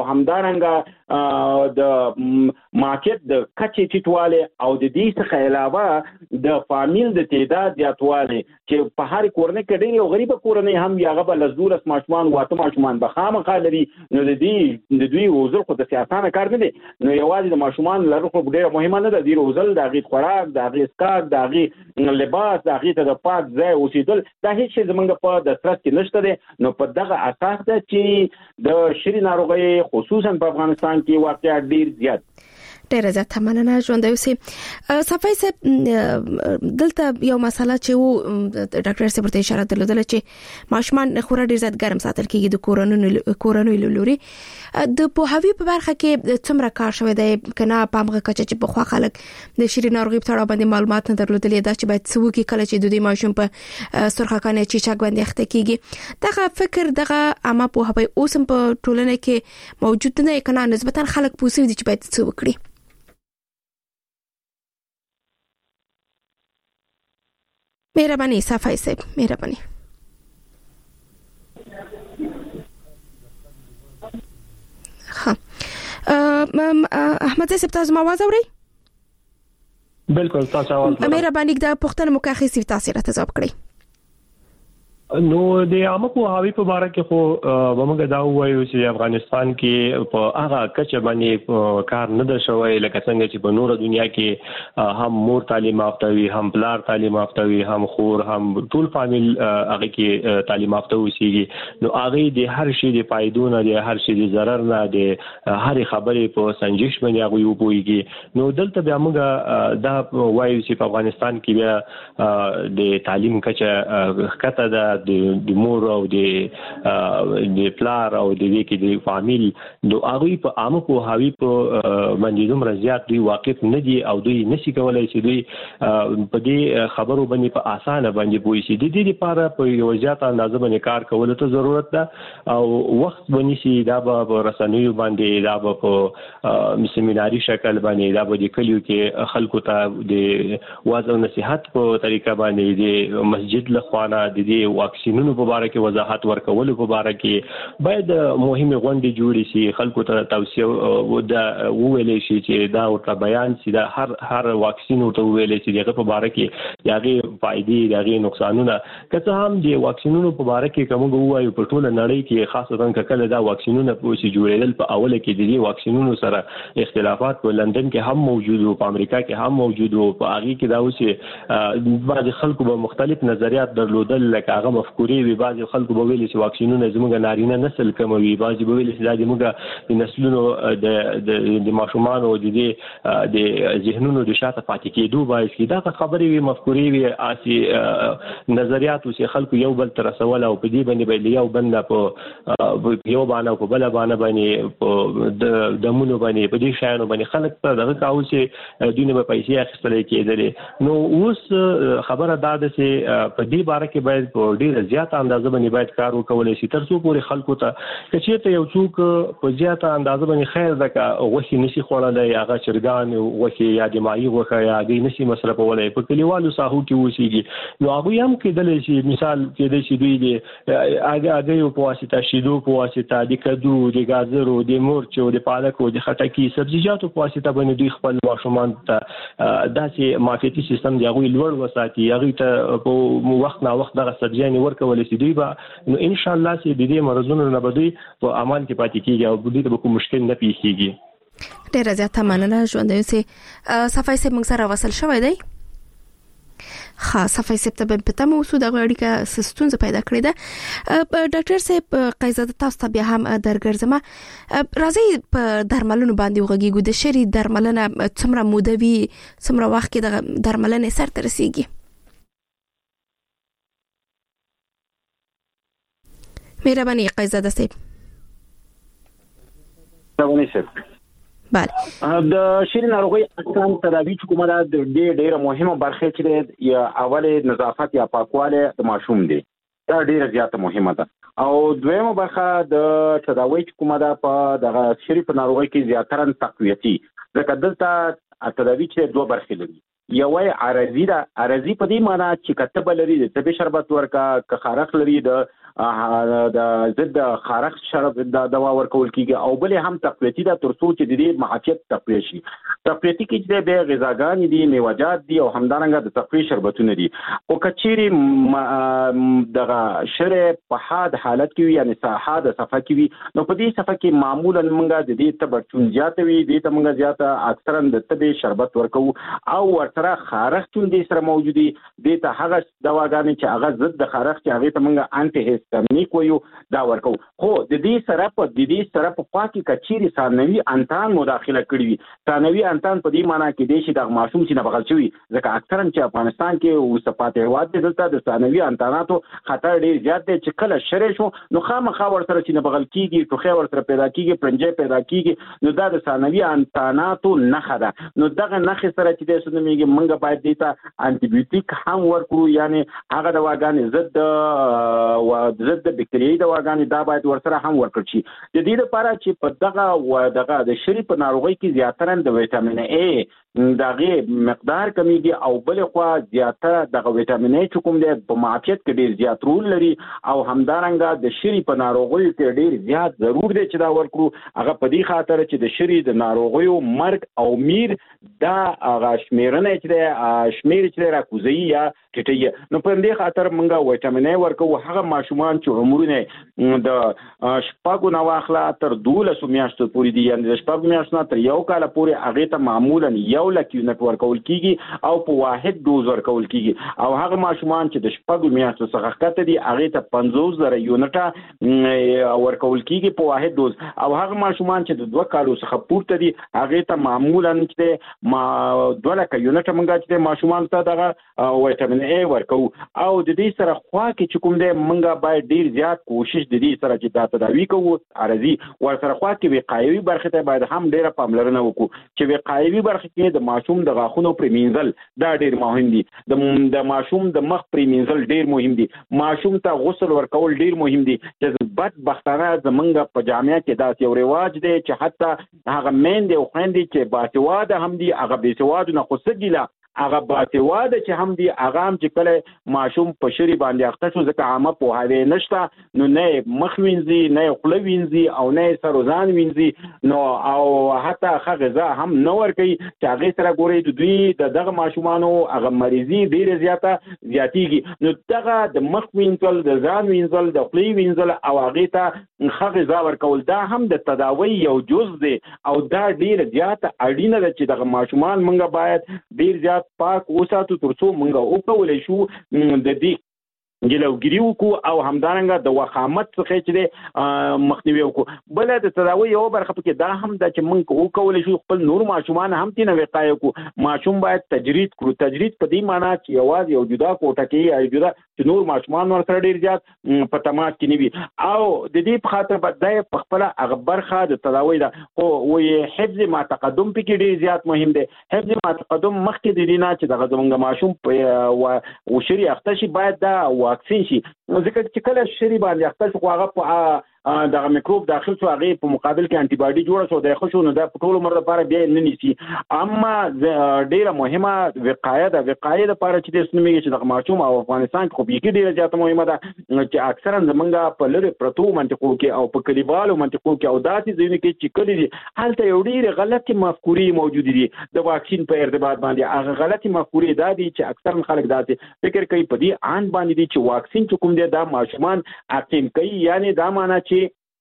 همدارنګه د مارکیټ د کچې ټیټواله او د دې څخه علاوه د فامیل د تعداد زیاتواله چې په هر کورنۍ کې ډېر یو غریب کورنۍ هم یاغه بل زورس ماشومان واته ماشومان به خامخا لري نو د دې د دوی روزل خو د سیاسانه کار نه دي نو یوازې د ماشومان لرو خو ډېر مهمه نه ده د روزل د غي خوراک د غي اسکاک د غي لباس د غي ته د پاک ځای اوسېدل دا هیڅ زمونږ په د سرت کې نشته دي نو په دغه اساس ده چې د شری ناروغي خصوصا په افغانستان کې واقعا ډیر زیات ډیره زیاته مننه ژوند اوسې صفای صاحب دلته یو مسله چې وو ډاکټر صاحب ته اشاره درلودله چې ماشومان خورا ډیر زیات ګرم ساتل کیږي د کورونو کورونو لوري د پوهاوی په برخه کې څومره کار شوی دی کنه پامغه کچ چې په خوا خلک د شری ناروغي په اړه باندې معلومات نه درلودلې دا چې باید څو کې کله چې د دې ماشوم په سرخکانه چیچاک باندې اخته کیږي دغه فکر دغه اما پوهاوی اوسم په ټولنه کې موجود نه کنه نسبتا خلک پوسوي چې باید څه وکړي مهرباني صفای صاحب مهرباني ها احمد صاحب تاسو ما आवाज اورئ بالکل تاسو आवाज مهرباني دا پښتنه مکاخي تاسو راته ځواب کړئ نو د عامه پوهاوی په اړه کې خو موږ دا وایو چې افغانستان کې په هغه کچه باندې کار نه ده شوی لکه څنګه چې په نور دنیا کې هم مور تعلیم یافته وي هم پلار تعلیم یافته وي هم خور هم ټول فامیل هغه کې تعلیم یافته وسیږي نو هغه د هر شي د فائدونه د هر شي د ضرر نه د هر خبرې په سنجش باندې هغه وپويږي نو دلته بیا موږ دا وایو چې په افغانستان کې بیا د تعلیم کچه کته ده د مور او د د پلار او د ویکي د فامیل نو هغه په عامه پوهاوی په باندې دومره زیات دی واقف نه دي او دوی نشي کولای چې دوی په دې خبرو باندې په اسانه باندې پوي شي د دې لپاره په یو ځات اندازه باندې کار کول ته ضرورت ده او وخت باندې شي دا به رسنیو باندې دا به په سیمیناري شکل باندې دا به د کلیو کې خلکو ته د واعظ او نصيحت په طریقه باندې د مسجد له خوانه د دې واکسینونو په اړه کې وضاحت ورکول په اړه کې باید مهمه غونډې جوړې شي خلکو ته توصیه و د وویلې شي چې دا ورته بیان شي دا هر هر واکسین ورته وویلې شي دغه په اړه کې یاغي فائدې یاغي نقصانونه کته هم د واکسینونو په اړه کې کوم وایو په ټوله نړۍ کې خاصه کله دا واکسینونه په سي جوړېدل په اوله کې د دې واکسینونو سره اختلافات په لندن کې هم موجود او په امریکا کې هم موجود او په هغه کې دا اوسه بعض خلکو به مختلف نظریات درلودل لکه هغه مفکورې وي بعض خلکو به ویلي چې واکسینونه زموږ نارینه نسل کموي بعض به ویلي چې دا زموږ د نسلونو د د ماشومان او د د ذهنونو د شاته پاتې کېدو باعث کې دا خبرې وي مفکورې وي اسي نظریات او خلکو یو بل تر سوال او په دې باندې به یو بند په یو باندې په بل باندې باندې په د دمونو باندې په دې شایانو باندې خلک ته دغه کاوه چې دونه په پیسې اخیستل کېدل نو اوس خبره دا ده چې په دې باره کې باید په ډیره زیاته اندازه باندې باید کار وکول شي تر څو پورې خلکو ته چې ته یو څوک په زیاته اندازه باندې خیر دغه وحي نشي خورلای هغه چرګان وحي یا د مایي وخه یا د نشي مصرفولای په کلیوالو ساحو کې وسیږي نو هغه هم کېدل شي مثال کېدل شي دوی د هغه هغه په واسطه شیدو په واسطه د کدو د گازرو د مرچو د پالکو د خټکی سبزیجاتو په واسطه باندې دوی خپل ماشومان ته داسې معافیتي سیستم دی هغه لوړ وساتي هغه ته په وخت نه وخت دغه سبزیان ورکول شي دوی به نو ان شاء الله چې د دې مرزونو نه بدوي په امان کې پاتې کیږي او دوی ته کوم مشکل نه پیښیږي ډیر زیاته مننه ژوند یو سه صفای سه موږ سره وصل شوی دی خاص صفای سپته په پته مو سود غوړي کا سستونز پیدا کړی ده ډاکټر صاحب قیزاده تاسو ته بیا هم درګرځم راځي په درملونو باندې وغږیږو د شری درملنه څومره مودوي څومره وخت کې د درملنې سر ته رسیږي مهرباني قیزاده صاحب مهرباني صاحب بله د شری ناروغي اصلا تداوی چې کومه ده د ډېر ډېر مهمه برخه چې یا اوله نظافت یا پاکواله د ماشوم دی دا ډېر زیاته مهمه ده او دویمه برخه د تداوی چې کومه ده په دغه شری په ناروغي کې زیاتره تقویتی ځکه دلته تداوی چې دوه برخې لري یوه عارضی ده عارضی په دې معنی چې کتب لري د طبي شربت ورکا که خارق لري د د ضد خارق شرب د دوا ورکول کیږي او بل هم تقویتی ده ترڅو چې د دې معافیت تقویه شي تقویتی کې چې به غذاګان دي میوه‌جات دي او همدارنګه د تقویه شربتونه دي او کچيري دغه شر په حاد حالت کې یعنی صحه د صفه کې وي نو په دې صفه کې معمولا موږ د دې تبرچون زیاته وي د ته موږ زیاته اکثرا د طبي شربت ورکو او ورسره خارق چون دي سره موجودي د ته هغه دواګانې چې هغه ضد د خارق چې هغه ته موږ انټي هیستامینیک وایو دا ورکو خو د دې سره په د دې سره په پاکي کچيري ثانوي انتان مداخله کړی وي ثانوي انتان په دې معنی کې د شي د ماشوم چې نه بغل شوی ځکه اکثرا چې افغانستان کې او صفات هواد دلته د ثانوي انتاناتو خطر ډیر زیات دی چې کله شری شو نو خامخا ورسره چې نه بغل کیږي ټوخه ورسره پیدا کیږي پرنجې پیدا کیږي نو دا د ثانوي انتاناتو نه ده نو دغه نخ سره چې د سنميږي منګه باید دیتا انټي بیوټیک هم ورکړو یعنی هغه دواګانې ضد او ضد بکټریايي دواګانې دا باید ورسره هم ورکړل شي د دې لپاره چې په دغه و دغه د شری په ناروغي کې زیاتره د وټامین ا دغه مقدار کمیږي او بل خو زیاتره دغه وټامین ا چې کوم دی په معافیت کې ډیر زیات رول لري او همدارنګه د شری په ناروغي کې ډیر زیات ضرور دی چې دا ورکړو هغه په دې خاطر چې د شری د ناروغي مرګ او میر دا هغه شمیرنه چې شمیر چې راکوزي یا ټټي نو په دې خاطر موږ وټامین ا ورکو هغه ماشومان چې عمرونه د شپږو نو اخلا تر دولسو میاشتو پورې دي یعنی د شپږو میاشتو تر یو کال پورې هغه ته معمولا یو لک یونټ ورکول کیږي او په واحد دوز ورکول کیږي او هغه ماشومان چې د شپږو میاشتو څخه کته دي هغه ته پنځوس زره یونټه ورکول کیږي په واحد دوز او هغه ماشومان چې د دوه کالو څخه پورته دي هغه ته معمولا چې ما دوه لک یونټه منګه چې ماشومان ته دغه وټامین ا ورکو او د دې سره خوا کې چې کوم دی منګه باید ډیر زیات کوشش د دې سره چې دا تداوی کوو عارضی ور سره خوا کې وقایوي برخه ته باید هم ډیره پاملرنه وکړو چې وقایوي برخه کې د ماشوم د غاښونو پریمینځل دا ډیر مهم دي د د ماشوم د مخ پریمینځل ډیر مهم دي ماشوم ته غسل ورکول ډیر مهم دي چې بد بختانه زمونږ په جامعه کې دا یو رواج دی چې حتی هغه مین دی خو اندي چې باسواده هم دي هغه باسواده نه خو سګیلا هغه باسواده چې هم دي هغه هم چې کله ماشوم په شری باندې اخته شو ځکه عامه په هغه نشته نو نه مخ وینځي نه خپل وینځي او نه سروزان وینځي نو او حتی هغه غذا هم نه ورکي چې هغه سره ګوري د دوی د دغه ماشومانو هغه مریضي ډیره زیاته زیاتیږي نو دغه د مخ وینځل د ځان وینځل د خپل وینځل او هغه ته هغه غذا ورکول دا هم د تداوی یو جز دی او دا ډیره زیاته اړینه ده چې دغه ماشومان منګه باید ډیر زیات پاک وساتو ترڅو منګه وکولای شو د دې جلوګری وکړو او همدارنګه د وخامت څخه چې مخنیوي وکړو بل د تداوی یو برخه کې دا هم د چې موږ وکولای شو خپل نور ماشومان هم تینه وقایه وکړو ماشوم باید تجرید کړو تجرید په دې معنی چې یوازې یو جدا کوټه کې یا جدا چې نور ماشومان ورسره ډیر زیات په تماس کې نیوي او د دې په خاطر بدای په خپل هغه برخه د تداوی دا او وې حفظ ما تقدم په کې ډیر زیات مهم دی حفظ ما تقدم مخکې د دې نه چې دغه زمونږ ماشوم په وشري اخته شي باید دا واکسین شي ځکه چې کله شری باندې اخته شو هغه په دغه میکروب داخل شو هغه په مقابل کې انټي باډي جوړه شو د خوشو نو د ټول عمر لپاره بیا نه نیسي اما ډیره مهمه وقایه ده وقایه لپاره چې د سنمي چې د ماشوم او افغانستان خو به کې ډیره زیاته مهمه ده چې اکثرا زمونږ په لری پرتو منطقو کې او په کلیوالو منطقو کې او داسې ځینې کې چې کلی دي هلته یو ډیره غلطي مفکورې موجود دي د واکسین په ارتباط باندې هغه غلطي مفکورې دا دي چې اکثرا خلک داسې فکر کوي په دې آن باندې دي چې واکسین چې کوم دی دا ماشومان عقیم کوي یعنی دا معنی چې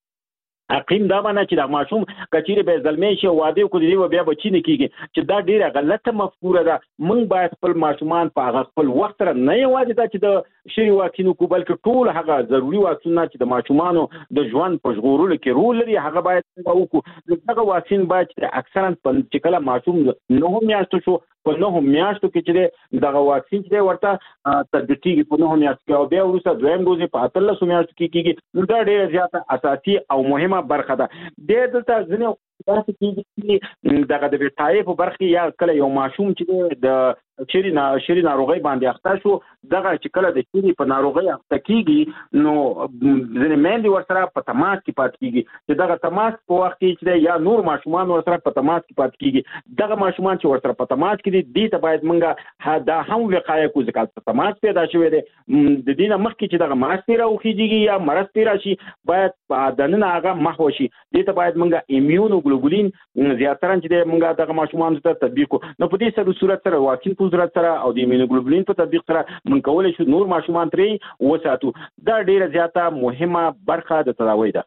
اقیم دا معنی چې د ماشوم کچيري به زلمې شي واده کو دی و بیا بچی نه کیږي چې دا ډیره غلطه مفکوره ده مونږ باید خپل ماشومان په هغه خپل وخت سره نه یوازې دا چې د شری واکسین کو بلکې ټول هغه ضروری واکسینونه چې د ماشومانو د ژوند په ژغورلو کې رول لري هغه باید وکړو دغه واکسین باید اکثرا په چې کله ماشوم نه میاشتو شو په نهو میاشتو کې چې دغه واکسین چې ورته تطبیقي په نهو میاشتو کې او بیا وروسته دویم ډوز په اتلسو میاشتو کې کېږي نو دا ډیره زیاته اساسي او مهمه برخه ده د دلته ځینې داسې کېږي دغه د ویټای په برخه یا کله یو ماشوم چې د شری نا شری ناروغي باندې اخته شو دغه چې کله د شری په ناروغي اخته کېږي نو ځینې مېندې ورسره په تماس کې پات کېږي چې دغه تماس په وخت کې چې یا نور ماشومان ورسره په تماس کې پات کېږي دغه ماشومان چې ورسره په تماس کې دي دې ته باید منګه دا هم وقایه کو ځکه تماس پیدا شوی دی د دې نه مخکې چې دغه مرض پیرا وخیږي یا مرض پیرا شي باید په دننه هغه محو شي دې ته باید منګه ایمیونو ګلوبولین زیاتره چې منګه دغه ماشومان ته تطبیق کو نو په دې سره صورت سره واکسین په صورت سره او د ایمیونوګلوبولین په تطبیق سره من کولای شو نور ماشومان ترې وساتو دا ډیره زیاته مهمه برخه د تداوی ده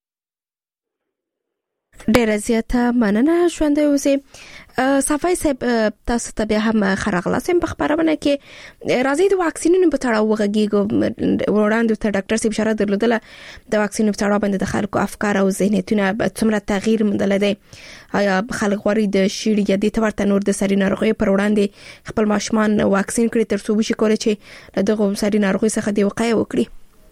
ډیره زیاته مننه ژوندۍ اوسئ صفای صاحب تاسو ته بیا هم خراغلاسم په خبرونه کې راځي د واکسینونو په تړاو وغږیږو وړاندې ته ډاکټر صاحب اشاره درلودله د واکسینونو په تړاو باندې د خلکو افکار او ذهنیتونه څومره تغییر موندل دي آیا خلک غواړي د شیړې یا د تورته نور د سری ناروغي پر وړاندې خپل ماشومان واکسین کړي تر څو وشي کولای چې دغه سری ناروغي څخه دی وقایه وکړي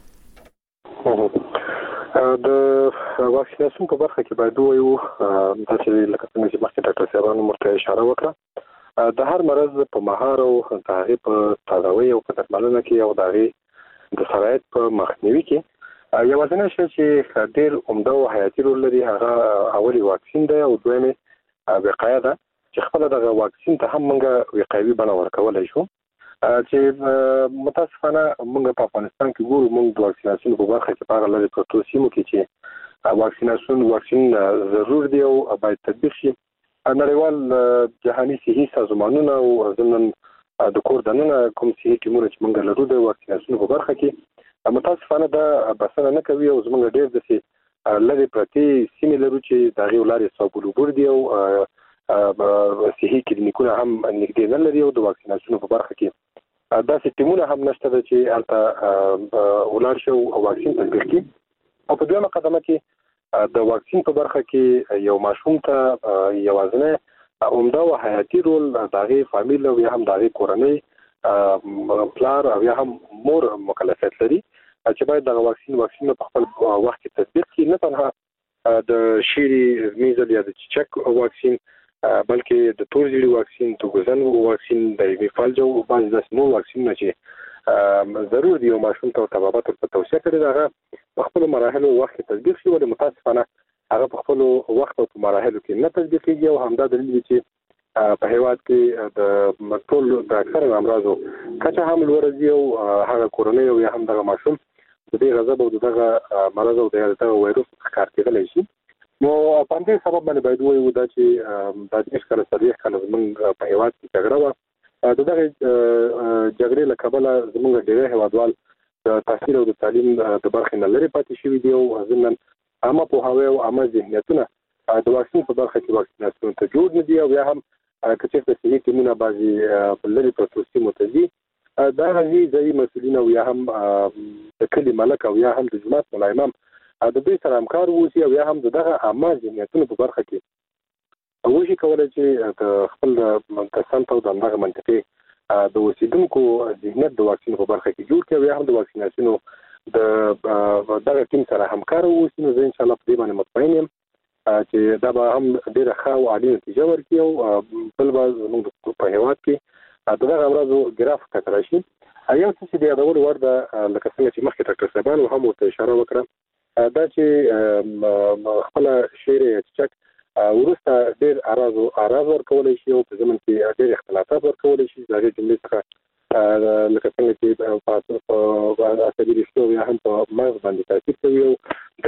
د واکسیناسیون په برخه کې باید وایو چې لکه څنګه چې مخکې ډاکټر صاحب مرته اشاره وکړه د هر مرض په مهار او د هغې په تداوی او په درملنه کې او د هغې د سرایت په مخنیوي کې یوازینی شی چې ډېر عمده او حیاتي رول لري هغه اولي واکسین دی او دویمې وقایه ده چې خپله دغه واکسین ته هم موږ وقایوي بڼه ورکولی شو چې متاسفانه موږ په افغانستان کې ګورو موږ د واکسیناسیون په برخه کې په هغه لرې پرتو سیمو کې چې واکسیناسیون واکسین ضرور دی او باید تطبیق شي نړیوال جهاني صحي سازمانونه او ضمن د کور دننه کوم صحي ټیمونه چې موږ لرو د واکسیناسیون په برخه کې متاسفانه دا بسنه نه کوي او زموږ ډېر داسې لرې پرتې سیمې لرو چې د هغې لارې صابون اوبور دي او صحي کلینیکونه هم نږدې نه لري او د واکسیناسیونو په برخه کې داسې ټیمونه هم نشته ده چې هلته ولاړ شي او واکسین تطبیق کړي او په دویمه قدمه کې د واکسین په برخه کې یو ماشوم ته یوازینی عمده او حیاتي رول د هغې فامیل او یا هم د هغې کورنۍ پلار او یا هم مور مکلفیت لري چې باید دغه واکسین واکسین په خپل وخت کې تطبیق کړي نه تنها د شیري میزل یا د چیچک واکسین بلکې د تور زیړي واکسین د ګوزن واکسین د میفالجو او بعضې داسې نور واکسینونه چې ضرور دي یو ماشوم ته طبابت ورته توصیه کړې ده هغه په خپلو مراحلو وخت کې تطبیق شي ولې متاسفانه هغه په خپلو وخت او په مراحلو کې نه تطبیق کېږي او همدا دلیل دی چې په هیواد کې د ټول د اکثر امراضو کچه هم لوړ دی او هغه کورونی او هم دغه ماشوم د دې غضب او دغه مرض او دغه وایروس ښکار کېدلی شي. نو په دې سبب باندې باید وایو دا چې د دې ښکار سره کله زموږ په هیواد کې جګړه وه دغه جګړې له کبله زموږ ډېری هیوادوال د تحصیل او د تعلیم د برخې نه لرې پاتې شوي دي او ضمناً عامه پوهاوی او عامه ذهنیتونه د واکسین په برخه کې واکسیناسیون ته جوړ نه دي او یا هم که چېرته صحي ټیمونه بعضې په لرې پرتو سیمو ته ځي دا غږي ځایي مسؤلین او یا هم د کلي ملک او یا هم د جومات ملا امام د دوی سره همکار واوسي او یا هم دغه عامه ذهنیتونو په برخه کې وشي کولی چې د خپل د سمت او د همدغه منطقې د اوسېدونکو ذهنیت د واکسین په برخه کې جوړ کړي او یا هم د واکسیناسیونو د دغه ټیم سره همکار واوسي. نو زه انشاءالله په دې باندې مطمئن یم چې دا به هم ډېره ښه او عالي نتیجه ورکړي او بل به زموږ په هېواد کې د دغه امراضو ګراف ښکته راشي. یو څه چې د یادولو وړ ده لکه څنګه چې مخکې ډاکټر صاحبانو هم ورته اشاره وکړه دا چې خپله شعر یا چچک وروسته ډېر اراز اراز ورکولی شي او په ضمن کې ډېر اختلافات ورکولی شي د هغې جملې څخه لکه څنګه چې په عصبي رشتو یا هم په مغز باندې تاثیر کوي او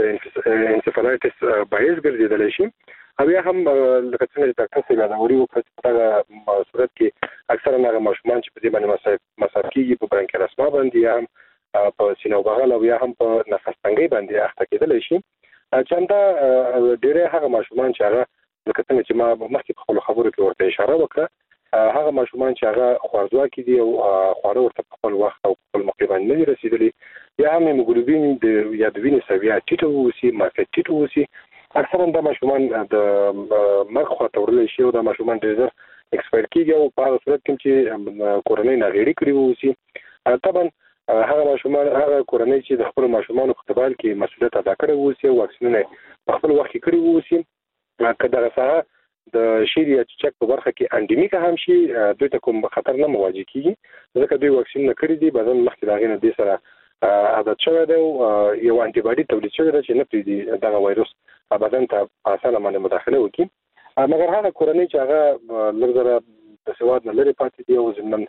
د انسفالایټس باعث ګرځېدلی شي او یا هم لکه څنګه چې ډاکټر صاحب یادوري وکړه چې په دغه صورت کې اکثرا هغه ماشومان چې په دې باندې مصاب کېږي په برانکیال اسما باندې یا هم په سینه او بغل او یا هم په نفس تنګۍ باندې اخته کېدلی شي چې همدا ډېری هغه ماشومان چې هغه لکه څنګه چې ما مخکې په خپلو خبرو کې ورته اشاره وکړه هغه ماشومان چې هغه خوارځواکي دي او خواړه ورته په خپل وخت او په خپل موقع باندې نه دي رسېدلي یا هم هیموګلوبین د یا د وینې سویه ټیټه واوسي مافیت ټیټ واوسي اکثرا دا ماشومان د مرګ خواته وړلی شي او دا ماشومان ډېر زر اکسپایر کېږي او په هغه صورت کې چې کورنۍ ناغېړي کړي واوسي طبعا هغه ماشومان هغه کورنۍ چې د خپلو ماشومانو په قبال کې مسؤلیت ادا کړی واوسي او واکسینونه په خپل وخت کې کړي واوسي که دغه ساحه د شیر یا چچک په برخه کې انډیمیکه هم شي دوی ته کوم خطر نه مواجه کېږي ځکه دوی واکسینونه کړي دي بدن مخکې د هغې نه دې سره عادت شوی دی او یو انټي باډي تولید شوی ده چې نه پرېږدي دغه وایروس بدن ته په اسانه باندې مداخله وکړي مګر هغه کورنۍ چې هغه لږ زره د سواد نه لرې پاتې دي او ضمناً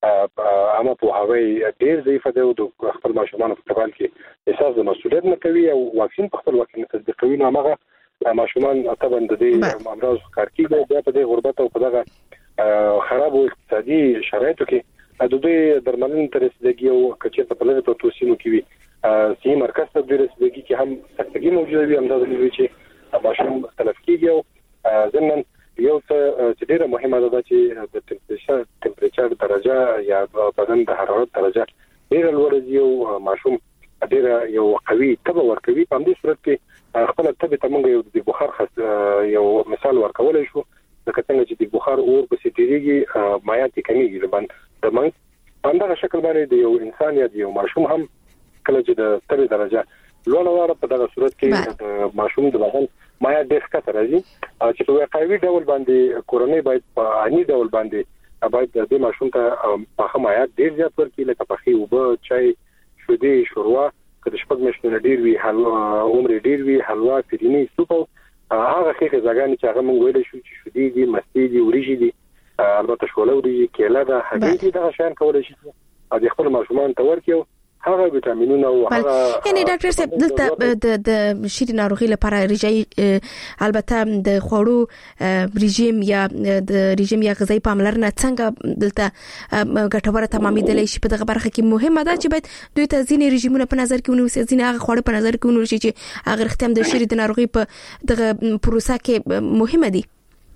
عامه پوهاوی ډېر ضعیفه دی او د خپل ماشومانو په قبال کې احساس د مسؤلیت نه کوي او واکسین په خپل وخت نه تطبیقوي نو هماغه ماشومان طبعا د دې امراض ښکار کېږي بیا په دې غربت او په دغه خرابو اقتصادي شرایطو کې د دوی درملنې ته رسېدګي او که چېرته په لرې پرتو سیمو کې وي صحي مرکز ته دوی رسېدګي کې هم سختګي موجوده وي همدا دلیل وي چې ماشوم مختلف کېږي او ضمناً یو څه چې ډېره مهمه ده چې د ټمپریچر ټمپریچر درجه یا بدن د حرارت درجه ډېره لوړه ځي او ماشوم ډېره یو قوي تبه ورکوي په همدې صورت کې خپله تبې ته موږ یو د بخار یو مثال ورکولی شو لکه څنګه چې د بخار اور پسې ډېرېږي مایات یې کمیږي د منځ په همدغه شکل باندې د یو انسان یا د یو ماشوم هم کله چې د تبې درجه لوړه واره په دغه صورت کې د ماشوم د بدن مایا ډېر ښکته راځي چې په واقعي ډول باندې کورنۍ باید په عیني ډول باندې باید د دې ماشوم ته پاخه مایات ډېر زیات ورکړي لکه پخې اوبه چای شیدې شوروا که د شپږ میاشتو نه ډېر وي عمر یې ډېر وي حلوا فریني سوپ هغه ښې غذاګانې چې هغه موږ ویلی شو چې شیدې دي مستې دي وریژې دي البته شوله وریژې کیله ده هګۍ دي دغه شیان کولی شي او د خپلو ماشومانو ته ورکړي هغه ویټامینونه او هغه یعنی ډاکټر صاحب دلته د شیر ناروغي لپاره رژیم البته د خوړو رژیم یا د رژیم یا غذایی پاملرنه څنګه دلته ګټوره تمامېدلی شي په دغه برخه کې مهمه ده چې باید دوی ته ځینې رژیمونه په نظر کې ونیول شي ځینې هغه خواړه په نظر کې ونیول شي چې هغه رښتیا د شیر د ناروغي په دغه پروسه کې مهمه دي.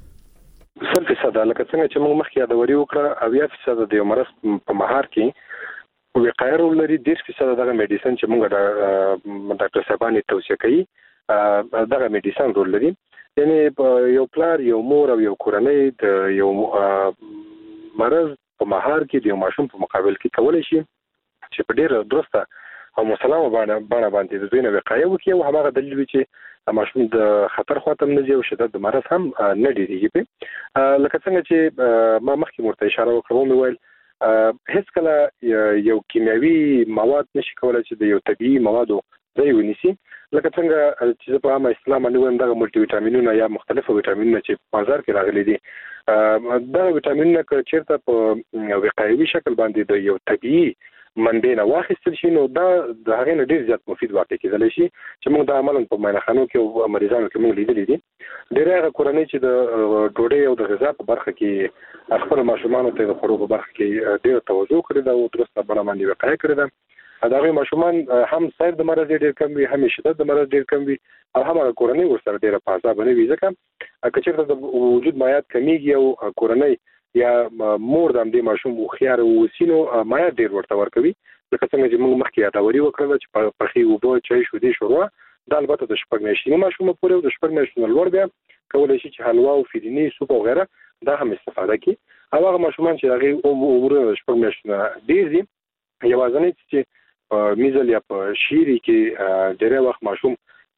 سل فیصد لکه څنګه چې موږ مخکې یادوري وکړه اویا فیصد د یو مرض په مهار کې وقایه رول لري ډېر فیصد دغه میډیسن چې موږ د ډاکټر صاحبانو توصیه کوي دغه میډیسن رول لري یعنی یو پلار یو مور او یو کورنۍ د یو مرض په مهار کې د یو ماشوم په مقابل کې کولی شي چې په ډېره درسته او مسلمه بڼه باندې د دوی نه وقایه وکړي او هماغه دلیل وي چې ماشوم د خطر خواته نه ځي او شدت د مرض هم نه ډېرېږي پې لکه څنګه چې ما مخکې ورته اشاره وکړه ومې ویل هیڅ کله یو کیمیاوي مواد نشي کولای چې د یو طبيعي موادو ځای ونیسي. لکه څنګه چې په عامه اسلام باندې وایم دا ملټي ویټامینونه یا مختلفو ویټامینونه چې بازار کې راغلي دي دا ویټامینونه چې چیرته په وقایوي شکل باندې د یو طبيعي منبع نه واخیستل شي نو دا د هغه نه ډیر زیات مفید واقع کېدلی شي چې موږ د عملاً په معاینخانو کې او مریضانو کې موږ لیدلي دي. ډېر هغه کورنۍ چې د ډوډۍ او د غذا په برخه کې خپل ماشومانو ته د خوړو په برخه کې ډېر توجه کړی دا او درسته بڼه باندې وقایع کړی ده دا غوي ماشومان هم سر د مرض ډېر کم وي هم شدت د مرض ډېر کم وي او هم هغه کورنۍ ورسره ډېر په عذاب نه وي ځکه که چېرته د وجود مایعات کمیږي او کورنۍ یا مور د دې ماشوم خو خيار وسینو مایعات ډېر ورته ورکوي لکه څنګه چې موږ مخکې یادوري وکړل چې په پخې اوبه چای شودې شوروا دا البته د شپږ میاشتې ماشوم پورې او د شپږ میاشتې لوړ بیا کولای شي چې حلوا او فیدینی سوپ او غیره دا هم استفاده کوي. هغه ماشومان چې هغه عمر د شپږ میاشتې ډېر دي یوازې چې میزل یا په شيري کې ډېر وخت ماشوم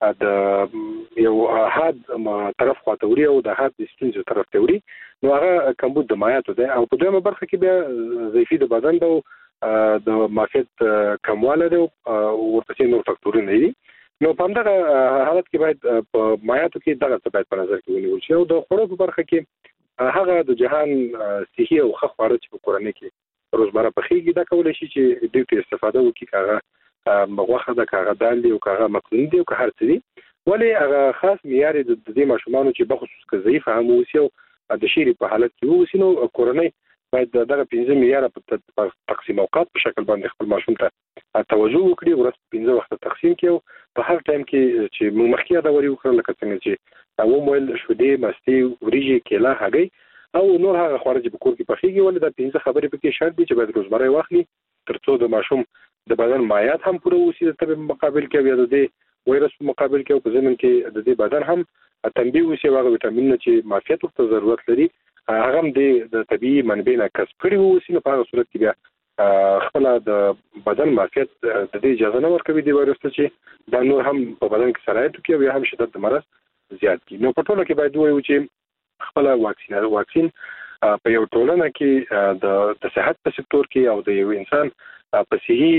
د یو حد طرف خاطوري او د حد ستونزې طرف توري نو هغه کمبود د مایعاتو ده او په دویمه برخه کې بیا ضعیفي د بدن د د مافیت کمواله ده او ورته نور فاکتورونه دي. نو په همدغه حالت کې باید په مایعاتو کې دغه څه باید په نظر کې ونیول شي او د خوړو په برخه کې هغه د جهان صحي او ښه خواړه چې په کورنۍ کې روزمره پخېږي دا کولای شي چې دوی ته استفاده وکړي هغه مغوخه د کاغه دال دی او کاغه مکرون دی او که هر څه دي ولی هغه خاص معیار د دې ماشومانو چې بخصوص که ضعیف هم وسی او د شيري په حالت کې وسی نو کورنۍ باید دغه پنځه معیار په تقسیم اوقات په شکل باندې خپل ماشوم ته توجه وکړي ورځ پنځه وخت تقسیم کړي او په هر ټایم کې چې موږ مخکې یادوري وکړل لکه څنګه چې او مویل شودې مستي وریجې کېله هګۍ او نور هغه خواړه چې په کور کې پخېږي ولې دا پنځه خبرې پکې شرط دي چې باید روزمره واخلي ترڅو د ماشوم د بدن مایعات هم پوره وسی د طب مقابل کې یا د دې وایرس مقابل کې او په ضمن کې د دې بدن هم تنبیه وسی هغه ویټامینونه چې مافیت ورته ضرورت لري هغه هم د طبيعي منبع نه کسب کړي وسی نو په هغه صورت کې بیا خپل د بدن مافیت د دې اجازه نه ورکوي د وایرس چې دا نور هم په بدن کې سرایت کوي او یا هم شدت د مرض زیات کی. نو په ټوله کې باید وایو چې خپل واکسین واکسین په یو ټولنه کې د د صحت په سکتور کې او د یو انسان په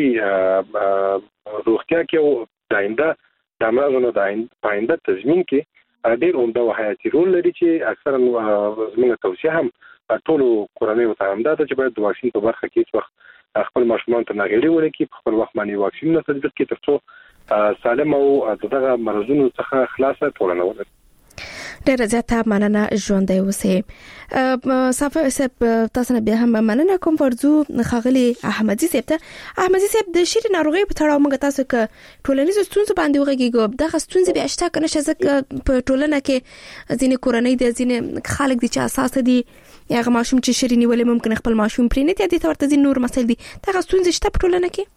صحي روغتیا کې او د آینده د امراضونو د آینده تضمین کې ډېر عمده او حیاتي رول لري چې اکثرا زموږ توصیه هم ټول کورنۍ ته هم دا چې باید د واکسین په برخه کې څو وخت خپل ماشومان ته ناغېړي ورکړي په خپل وخت باندې واکسینونه تطبیق کړي ترڅو سالم او دغه مرزونو څخه خلاصه ټولنه ولري. ډېر زیاته مننه ژوندۍ اوسئ. صافه صاحب تاسو نه بیا هم مننه کوم ورځو خاغلی احمدي صاحب ته احمدي صاحب د شری ناروغي په تړاو موږ تاسو ک ټولنیز ستونزې باندې وغږیږو د ستونزې به اشته کنه چې په ټولنه کې ځینې کورنۍ د ځینې خلک دي چې اساس دي هغه ماشوم چې شری نیولې ممکن خپل ماشوم پرې نه دي ورته ځین نور مسایل دي دا ستونزې شته په ټولنه کې.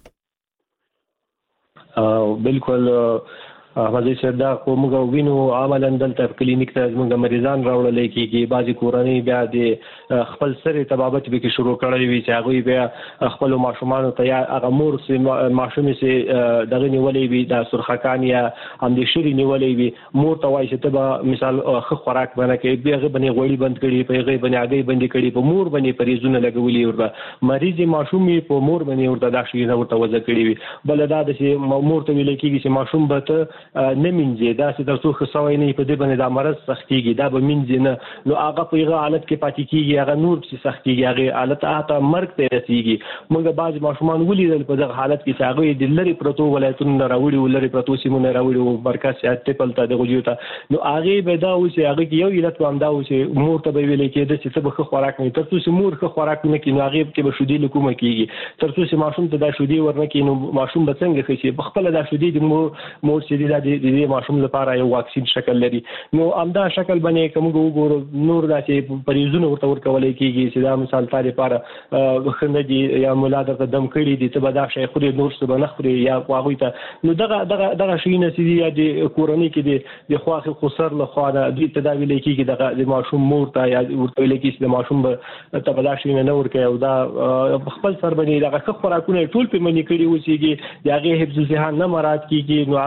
ا بالکل هغه چې دا کومه وینو عملاً دلته کلینیک ته موږ مریضان راوړل کېږي بعضی کورنۍ بیا د خپل سره تبابت به کې شروع کړی وي چې هغه بیا خپل ماشومان ته یا هغه مور سي ماشومې سي دغه نیولې وي د سرخکان یا هم د شری نیولې وي مور ته وایي چې ته مثال خو خوراک باندې کې بیا غو باندې غوړي بند کړي په غي باندې هغه باندې کړي په مور باندې پریزونه لګولي ورته مریض ماشومې په مور باندې ورته دا شي نه ورته وځ کړي وي بل دا د مور ته ویل کېږي چې ماشوم به نه منځي دا چې تاسو خصوصي نه په دې باندې د مرض سختيږي دا به منځي نه نو هغه په هغه حالت کې پاتې کیږي هغه نور چې سختيږي هغه حالت اته مرګ ته رسیږي. موږ بعض ماشومان ولیدل په دغه حالت کې چې هغه د لری پروتو ولایتونو راوړي ولري پروتو سیمونه راوړي او مرکز صحت ټیپل ته دغه جوړه نو هغه به دا و چې هغه یو علت وام دا و چې مور ته به ویل کېده چې څه به خوراک نه ترڅو چې مور خو خوراک نه کینو هغه کې به شودي لکومه کیږي ترڅو چې ماشوم ته دا شودي ورنه کینو ماشوم به څنګه خشي په خپل دا شودي د مور مور چې د د ماشوم لپاره یو واکسین شکل لري نو امدا شکل باندې کوم وګورو نور داسې پریزونه ورته ورکولای کیږي چې دا مثال تاره لپاره خندجی یا مولا د دم کړي دي ته به دا شي خوري نور څه به نه خوري یا واغوي ته نو دغه دغه دغه شي نه سي د کورنۍ کې د خواخ خسر له خوا د تداوی لیکي دغه د ماشوم مور ته یا ورته لیکي چې د ماشوم ته به دا شي نه ورکي او دا خپل سر باندې دغه خوراکونه ټول په منی کړي وسیږي یاغه حفظ ذهن نه مراد کیږي نو هغه څه دا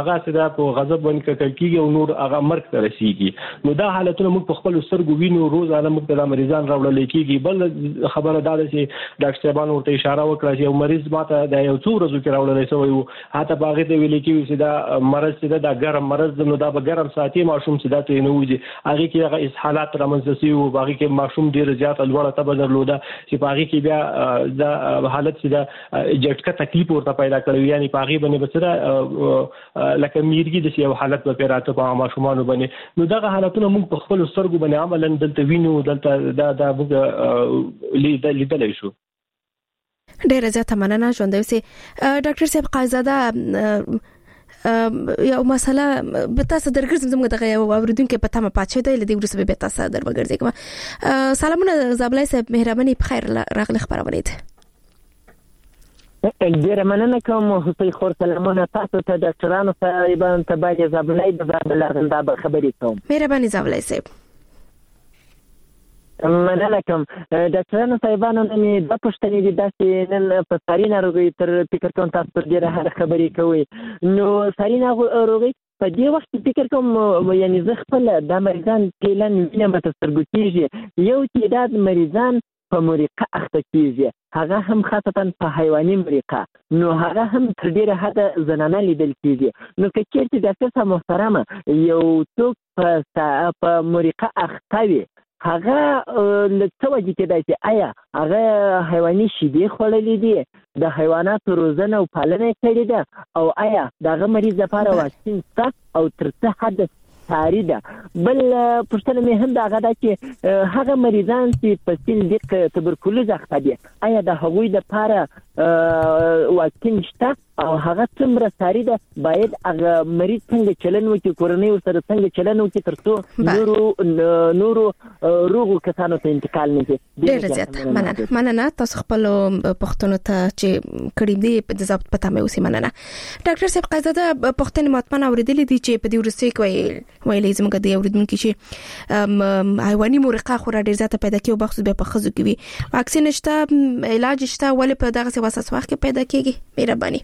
حیوانات په غضب باندې ککړ کیږي او نور هغه مرګ ته رسیږي. نو دا حالتونه موږ په خپل سترګو وینو، روزانه موږ ته مریضان راوړل کیږي. بل خبره دا ده چې ډاکټر صاحبانو ورته اشاره وکړه چې یو مریض ماته د یو څو ورځې کې راوړل شوی وو، حتی په هغه ته ویل کیږي چې دا مرض چې دا ګرم مرض نو دا به ګرم ساتي ماشوم چې دا ته نه وځي، هغه کې هغه اسهالات رامنځته شي او هغه کې ماشوم ډیر زیات لوړه تبه درلوده چې په هغه کې بیا دا حالت چې دا جټکه تکلیف ورته پیدا کړی، یعنی په هغه باندې بسره لکه میرګي د یو حالت په پیراته په ماشومان باندې. نو دا حالتونه موږ په خپل سترګو باندې عملاً دلته وینو، دلته دا دا موږ لیدل لیدل شو. ډیره زیاته مننه. ژوند اوسې ډاکټر صاحب قایزاده یو مسله به تاسو درګرځم زموږ دغه یو اوریدونکو په تمه پاتې دی لدی ورسره به تاسو در وګرځم. سلامونه زابلای صاحب، مهرباني په خیر راغلی خبرونه ده. ډیره مننه کوم حسین خور، سلامونه تاسو ته ډاکټرانو صاحبانو ته باندې زابلای د زابلای دا خبرې کوم. مهرباني زابلای صاحب. مننه کوم ډاکټرانو صاحبانو. نن د پښتنې د داسې نن په ساري ناروغي تر فکر کوم تاسو پر ډیره خبرې کوي. نو ساري ناروغي په دې وخت کې فکر کوم یعنی زه خپل د مریضان پلان وینم تر څرګو کیږي، یو تعداد مریضان په مریقه اخته کیږي، هغه هم خاصتا په حیواني مریقه، نو هغه هم تر ډیره حد زنانه لیدل کیږي. نو که چیرته ډاکټر صاحب محترمه یو څوک په مریقه اخته وي، هغه څه وجه کېدای شي؟ آیا هغه حیواني شیدې خوړلې دي، د حیواناتو روزنه او پالنه کړې ده، او آیا دغه مریض لپاره واکسین شته او تر څه حد ساري ده؟ بل پوښتنه مې هم دغه ده چې هغه مریضان چې په سیل دق تبرکلوز اخته دي، آیا د هغوی لپاره واکسین شته او هغه څومره ساري ده؟ باید هغه مریض څنګه چلن وکړي، کورنۍ ورسره څنګه چلن وکړي تر څو نورو نورو روغو کسانو ته انتقال نه شي؟ ډېر زیات مننه. مننه تاسو خپل پښتنو ته چې کړي دي په ضبط پته مې اوسې. مننه ډاکټر صاحب قایزاده. پښتنې مطمئن اوریدلې دي چې په دې ورسې کوي ویلې زموږ د اوریدونکو چې حیواني مورقه خو ډېر زیات پیدا کیږي، بخصوص به په خزو کې وي. واکسین شته، علاج شته، ولې په دغه څه واساس وخت کې پیدا کیږي؟ مهرباني.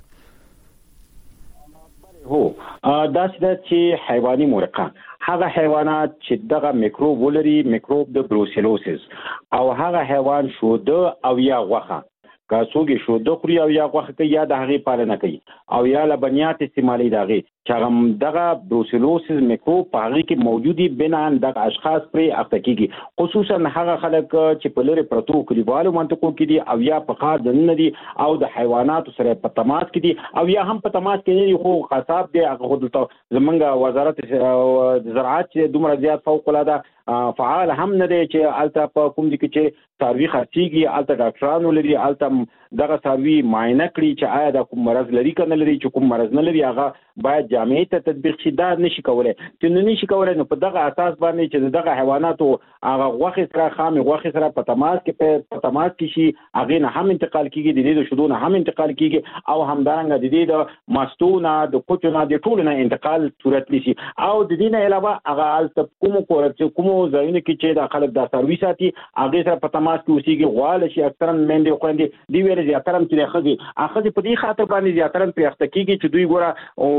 هو دا چې حیواني مورقه هغه حیوانات چې دغه میکروب ولري، میکروب د بروسیلوسیس، او هغه حیوان شوده او یا غوښه که څوک شوده خوري او یا غوښه کوي یا د هغې پالنه کوي او یا لبنیات استعمالي د هغې چې هغه دغه بروسیلوسیس میکروب په هغې کې موجودي، بنان دغه اشخاص پرې اخته کیږي، خصوصا هغه خلک چې په لرې پرتو کلیوالو منطقو کې دي او یا په ښار دننه دي او د حیواناتو سره په تماس کې دي او یا هم په تماس کې نه دي، خو قصاب دی هغه خو دلته زمونږ وزارت زراعت چې دومره زیات فوق العاده فعال هم نه دی چې هلته په کوم ځای کې چې څاروي خرڅېږي هلته ډاکټران ولري، هلته دغه څاروي معاینه کړي چې آیا دا کوم مرض لري که نه لري، چې کوم مرض نه لري هغه باید جامعي ته تطبیق شي. دا نشي کولی چې نو نشي کولی نو په دغه اساس باندې چې دغه حیواناتو هغه غوښې سره خامې غوښې سره په تماس کې په تماس کې شي، هغې نه هم انتقال کېږي، د دې د شیدو نه هم انتقال کېږي، او همدارنګه د دې د مستو نه د کوچو نه د ټولو نه انتقال صورت نیسي. او د دې نه علاوه هغه هلته کومو کومو ځایونو کې چې دا خلک دا څاروي ساتي هغې سره په تماس کې اوسېږي، غواله شي اکثرا میندې خویندې دوی ویلې زیاتره هم چې ښځې ښځې په دې خاطر باندې زیاتره پرې اخته کېږي چې دوی ګوره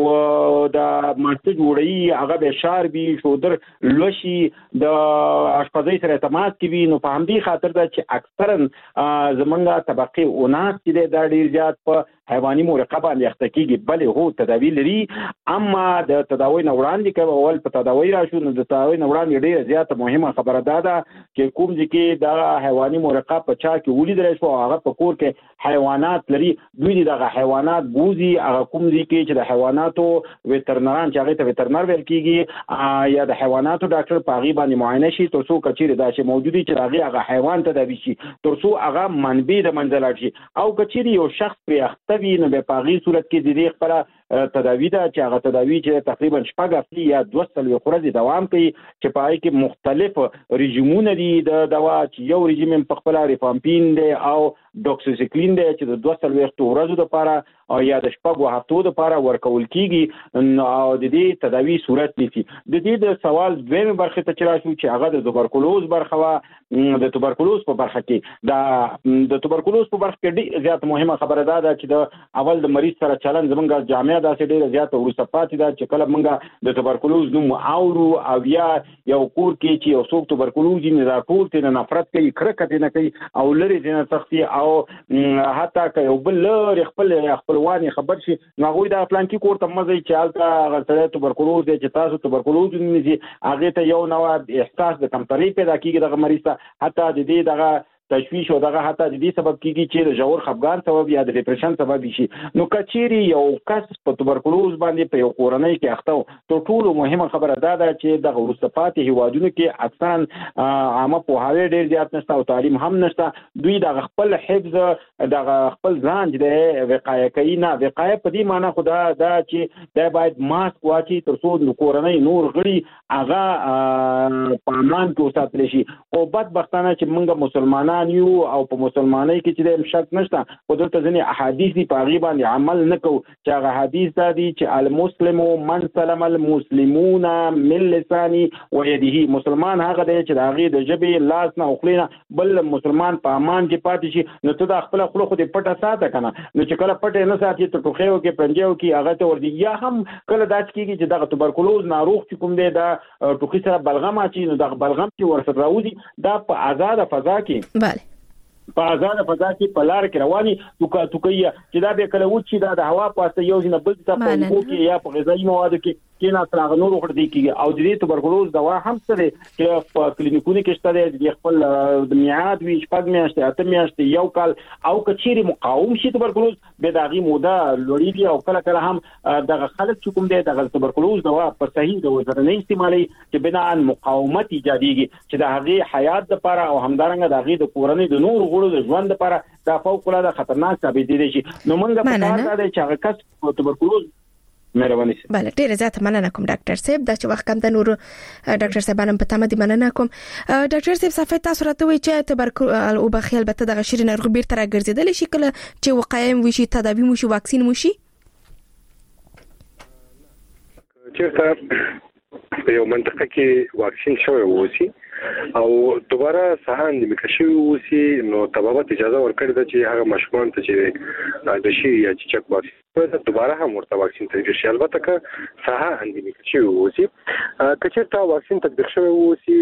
د ماسته جوړوي، هغه به شار وي، شودر لوشي، د اشپزۍ سره تماس کې وي، نو په همدې خاطر ده چې اکثرا زمونږ طبقې اوناس چې دی دا ډېر زیات په حیواني مورقه باندې اخته کېږي. بلې هو تداوی لري، اما د تداوی نه وړاندې که اول په تداوی راشو نو د تداوی نه وړاندې ډېره زیاته مهمه خبره دا ده چې کوم ځای کې دا حیواني مورقه په چا کې ولیدلی شو او هغه په کور کې حیوانات لري، دوی دغه حیوانات بوزي، هغه کوم ځای کې چې د حیواناتو ویترنران چې هغې ته ویترنر ویل کېږي یا د حیواناتو ډاکټر په هغې باندې معاینه شي تر څو که چېرې دا چې موجود وي چې د هغې هغه حیوان تداوي شي تر څو هغه منبع د منځه لاړ شي. او که چېرې یو شخص پرې اخته وي نو بیا په هغې صورت کې د دې خپله تداوی ده چې هغه تداوی چې تقریبا شپږ هفتې یا دوه څلوېښت ورځې دوام کوي، چې په هغې کې مختلف رژیمونه دي د دوا، چې یو رژیم یې په خپله ریفامپین دی او ډوکسیسیکلین دی چې د دوه سلويختو ورځو لپاره او یا د شپږو هفتو لپاره ورکول کیږي او د دې تداوی صورت نیسي. د دې د سوال دویمه برخه ته چې راشو چې هغه د توبرکلوز برخه وا د توبرکلوز په برخه کې دا د توبرکلوز په برخه کې ډېر زیات مهمه خبره ده چې د اول د مریض سره چلن زمونږ جامعه داسې ډېر زیات ورسته پاتې ده چې کله مونږ د توبرکلوز نوم اورو او یا یو کور کې چې یو څوک توبرکلوز نه راکول ته نفرت کوي کرکټ نه کوي او لري نه تختی او حتی که یو بل لري خپل خپلوانی خبر شي ناغوی د پلان کې کور ته مزه چې حالت غلطه توبرکلوز دی چې تاسو توبرکلوز نیسي هغه ته یو نوع احساس د کمترۍ پیدا کیږي د مریض ته حتی د دې دغه تشویش او دغه حتی د دې سبب کیږي چې د ژور خفګان سبب یا د ډیپریشن سبب شي. نو کچيري یو کس په توبرکلوز باندې په یو کورنۍ کې اخته ته ټول مهمه خبره ده چې د ورستپاتې هیوادونو کې اکثرا عامه پوهاوی ډیر زیات نشته او تعلیم هم نشته. دوی د خپل حفظ د خپل ځان د وقایه کوي نه وقایه په دې معنی خدا دا چې دا باید ماسک واچي تر څو د کورنۍ نور غړي هغه په امان کې وساتل شي. او بدبختانه چې موږ مسلمانان یو او په مسلمانۍ کې چې د شک نشته په دلته ځنې احادیث دی په غیبه باندې عمل نکو چې هغه حدیث دا دی چې المسلم من سلم المسلمون من لسانه ويده. مسلمان هغه دی چې د هغه د جبې لاس نه خپلینه بل مسلمان په امان کې پاتې شي. نو ته د خپل خپل خو دې پټه ساته کنه نو چې کله پټه نه ساتي ته ټوخیو کې پنجو کې هغه ته ورځي یا هم کله دات کېږي چې د توبرکلوز ناروغ چې کوم دی دا ټوخي سره بلغم اچي نو د بلغم کې ورسره راوځي دا په آزاد فضا کې په آزاد فضا کې په لار کې رواني توکا توکیا چې دا به کله وچی دا د هوا پاسه یو ځنه بل ته په وګو کې یا په غذایی موادو کې کې نه تر غنور وخت دی کېږي او د دې توبرکلوز دوا هم سره چې په کلینیکونو کې شته د خپل د میعاد وی شپږ میاشتې اته میاشتې یو کال او کچيري مقاوم شي توبرکلوز به داغي موده لوړی دی او کله کله هم دغه خلک چې کوم دی دغه توبرکلوز دوا په صحیح ډول سره نه استعمالي چې بنا ان مقاومت ایجاديږي چې د هغه حیات لپاره او همدارنګه د هغه د کورنۍ د نور غړو د ژوند لپاره دا فوق العاده خطرناک ثابت دي شي. نو موږ په کار دا چې هغه کس توبرکلوز مهرباني سي. بله ډیره زیاته مننه کوم ډاکټر صاحب دا چې وخت کم د نور ډاکټر صاحبانم په تمه دي مننه کوم. ډاکټر صاحب صفه تاسو راته وی چې تبرکل او بخیل به ته د غشیر ناروغ بیرته راګرځیدل شي کله چې وقایع وشي تداوی وشي واکسین وشي چیرته په یو منطقه کې واکسین شوی وسی او دوباره سهان د میکشي وسی نو طبابت اجازه ورکړه ده چې هغه مشمول ته چې د شي یا چې چک واکسین دوباره هم ورته واکسین تطبیق شي. البته که سهان د میکشي وسی کچېرته واکسین تطبیق شوی وسی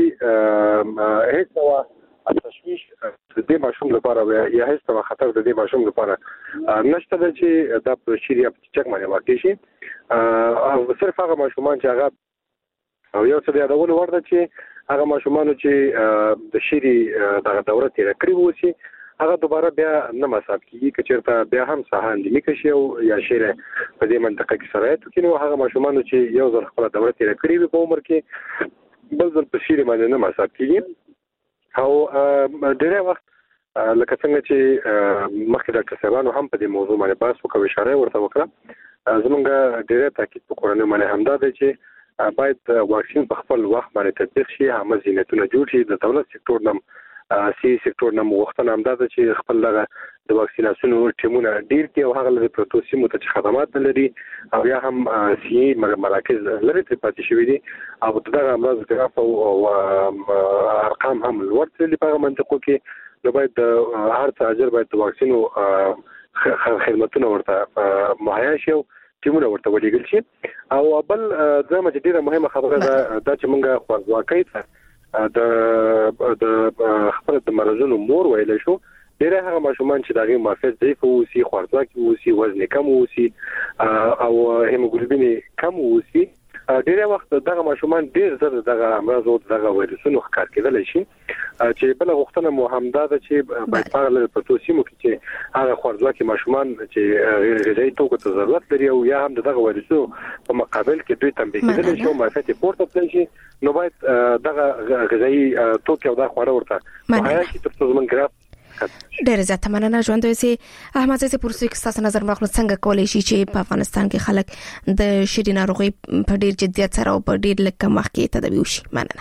هیڅ نوع تشویش د دې ماشوم لپاره یا هیڅ نوع خطر د دې ماشوم لپاره نشته ده چې دا په شي یا په چک باندې واقع شي. او صرف هغه ماشومان چې هغه او یو څه د یادولو وړ ده چې هغه ماشومان چې د شری دغه دوره تیر کړی وسی هغه دوباره بیا نه مصاب کیږي کچېرته بیا هم سهان دي میکشي او یا شری په دې منطقه کې سره ته کینو هغه ماشومان چې یو ځل خپل دوره تیر کړی وي په عمر کې بل ځل په شری باندې نه مصاب کیږي. او ډېر وخت لکه څنګه چې مخکې ډاکټر صاحبانو هم په دې موضوع باندې بحث وکړ اشاره ورته وکړه زمونږ ډېر تاکید په کورنۍ باندې هم دا دی چې باید واکسین په خپل وخت باندې تطبیق شي. هم زینتونه جوړ شي د دولت سکتور نم سی سکتور نم وختونه هم دا چې خپل دغه د واکسیناسیونو ټیمونه ډیر کې او هغه لري پروتوسی مت خدمات لري او یا هم سی مراکز لري چې پاتې شوی دي او دغه امراض ګراف او ارقام هم ورته لپاره منطقو کې نو باید هر تاجر باید د واکسینو خدماتونه ورته مهیا شي ټیمونه ورته ولېږل شي. او بل ځمه چې ډیره مهمه خبره ده دا چې موږ خپلواکۍ ته د د خپل د مرزونو مور ویل شو ډیره هغه ماشومان چې دغه معافیت ضعیف وسی خورځواکي وسی وزن کم وسی او هیموګلوبین کم وسی ډیره وخت دغه ماشومان ډیر زر دغه امراض او دغه وایرسونو ښکار کېدل شي چې بل غوښتنه مو هم دا ده چې باید په لږ پروتوسیمو کې چې هغه خورځواکي ماشومان چې غذایی توکو ته ضرورت لري او یا هم دغه وایرسونو په مقابل کې دوی تنبیه کېدل شي او معافیت پورته کړي شي نو باید دغه غذایی توکو او د خوړو ورته مهیا شي تر څو زمونږ ګراف ډېر زیات مننه ژوند وسی احمد زې پرسې کې تاسو نظر مخلص څنګه کولای شي چې په افغانستان کې خلک د شری ناروغي په ډېر جديت سره او په ډېر لکه مخ کې تداوی وشي. مننه.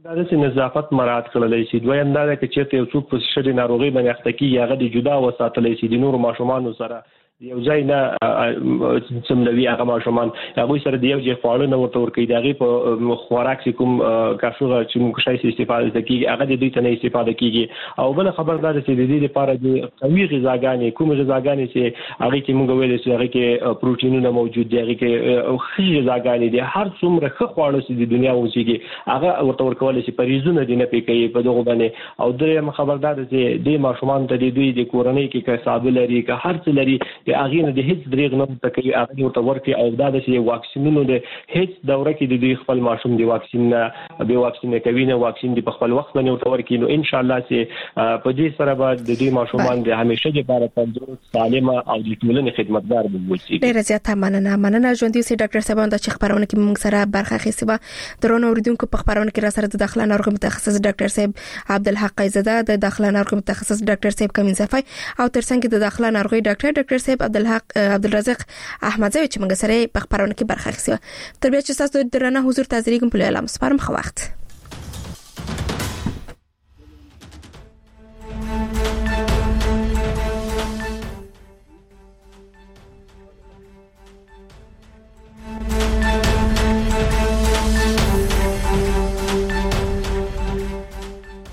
دا د نظافت مراعات کړل شي. دویم دا چې چیرته یو څوک په شری ناروغي باندې اخته کیږي هغه د جدا وساتل شي د نور ماشومان سره یو ځای نه سملوي هغه ماشومان هغه سره د یو ځای خواړه نه ورته ورکړي دغه په خوراک کوم کافوغه چې موږ شای استفاده کوي هغه د دې ته نه استفاده کیږي. او بل خبردار چې د دې لپاره د قوي غذاګانې کوم غذاګانې چې هغه کې موږ ویل چې هغه کې پروتینونه موجود دي هغه کې خي غذاګانې دي هر څومره ښه خواړه چې د دنیا وځيږي هغه ورته ورکول شي پریزونه دي نه پکې په دغه باندې. او درې خبردار چې د ماشومان ته د دوی د کورنۍ کې کسب لري که هر څه لري هغه نه د هیڅ دریغ نه تکي هغه ورته ورکي او دا د واکسینونو د هیڅ دوره کې د دوی خپل ماشوم دی واکسین نه به واکسین کوي نه واکسین دی په خپل وخت باندې ورته ورکي. نو ان شاء الله چې په دې سره به د دې ماشومان د همیشه لپاره تندرست سالم او د ټولنې خدمتګار وي. ډیره زیاته مننه مننه ژوند دي سي ډاکټر صاحب د خبرونه کې موږ سره برخه اخیستې و. درونو اوریدونکو په خبرونه کې را سره د داخله ناروغ متخصص ډاکټر صاحب عبدالحق زاده د داخله ناروغ متخصص ډاکټر صاحب کمین صفای او ترڅنګ د داخله ناروغي ډاکټر ډاکټر صاحب عبدالحق عبدالرزاق احمدزی چې موږ سره په خبرونه کې برخه اخیستې و. تر بیا چې تاسو درنه حضور تاسو لري کوم په اعلان سپارم خو وخت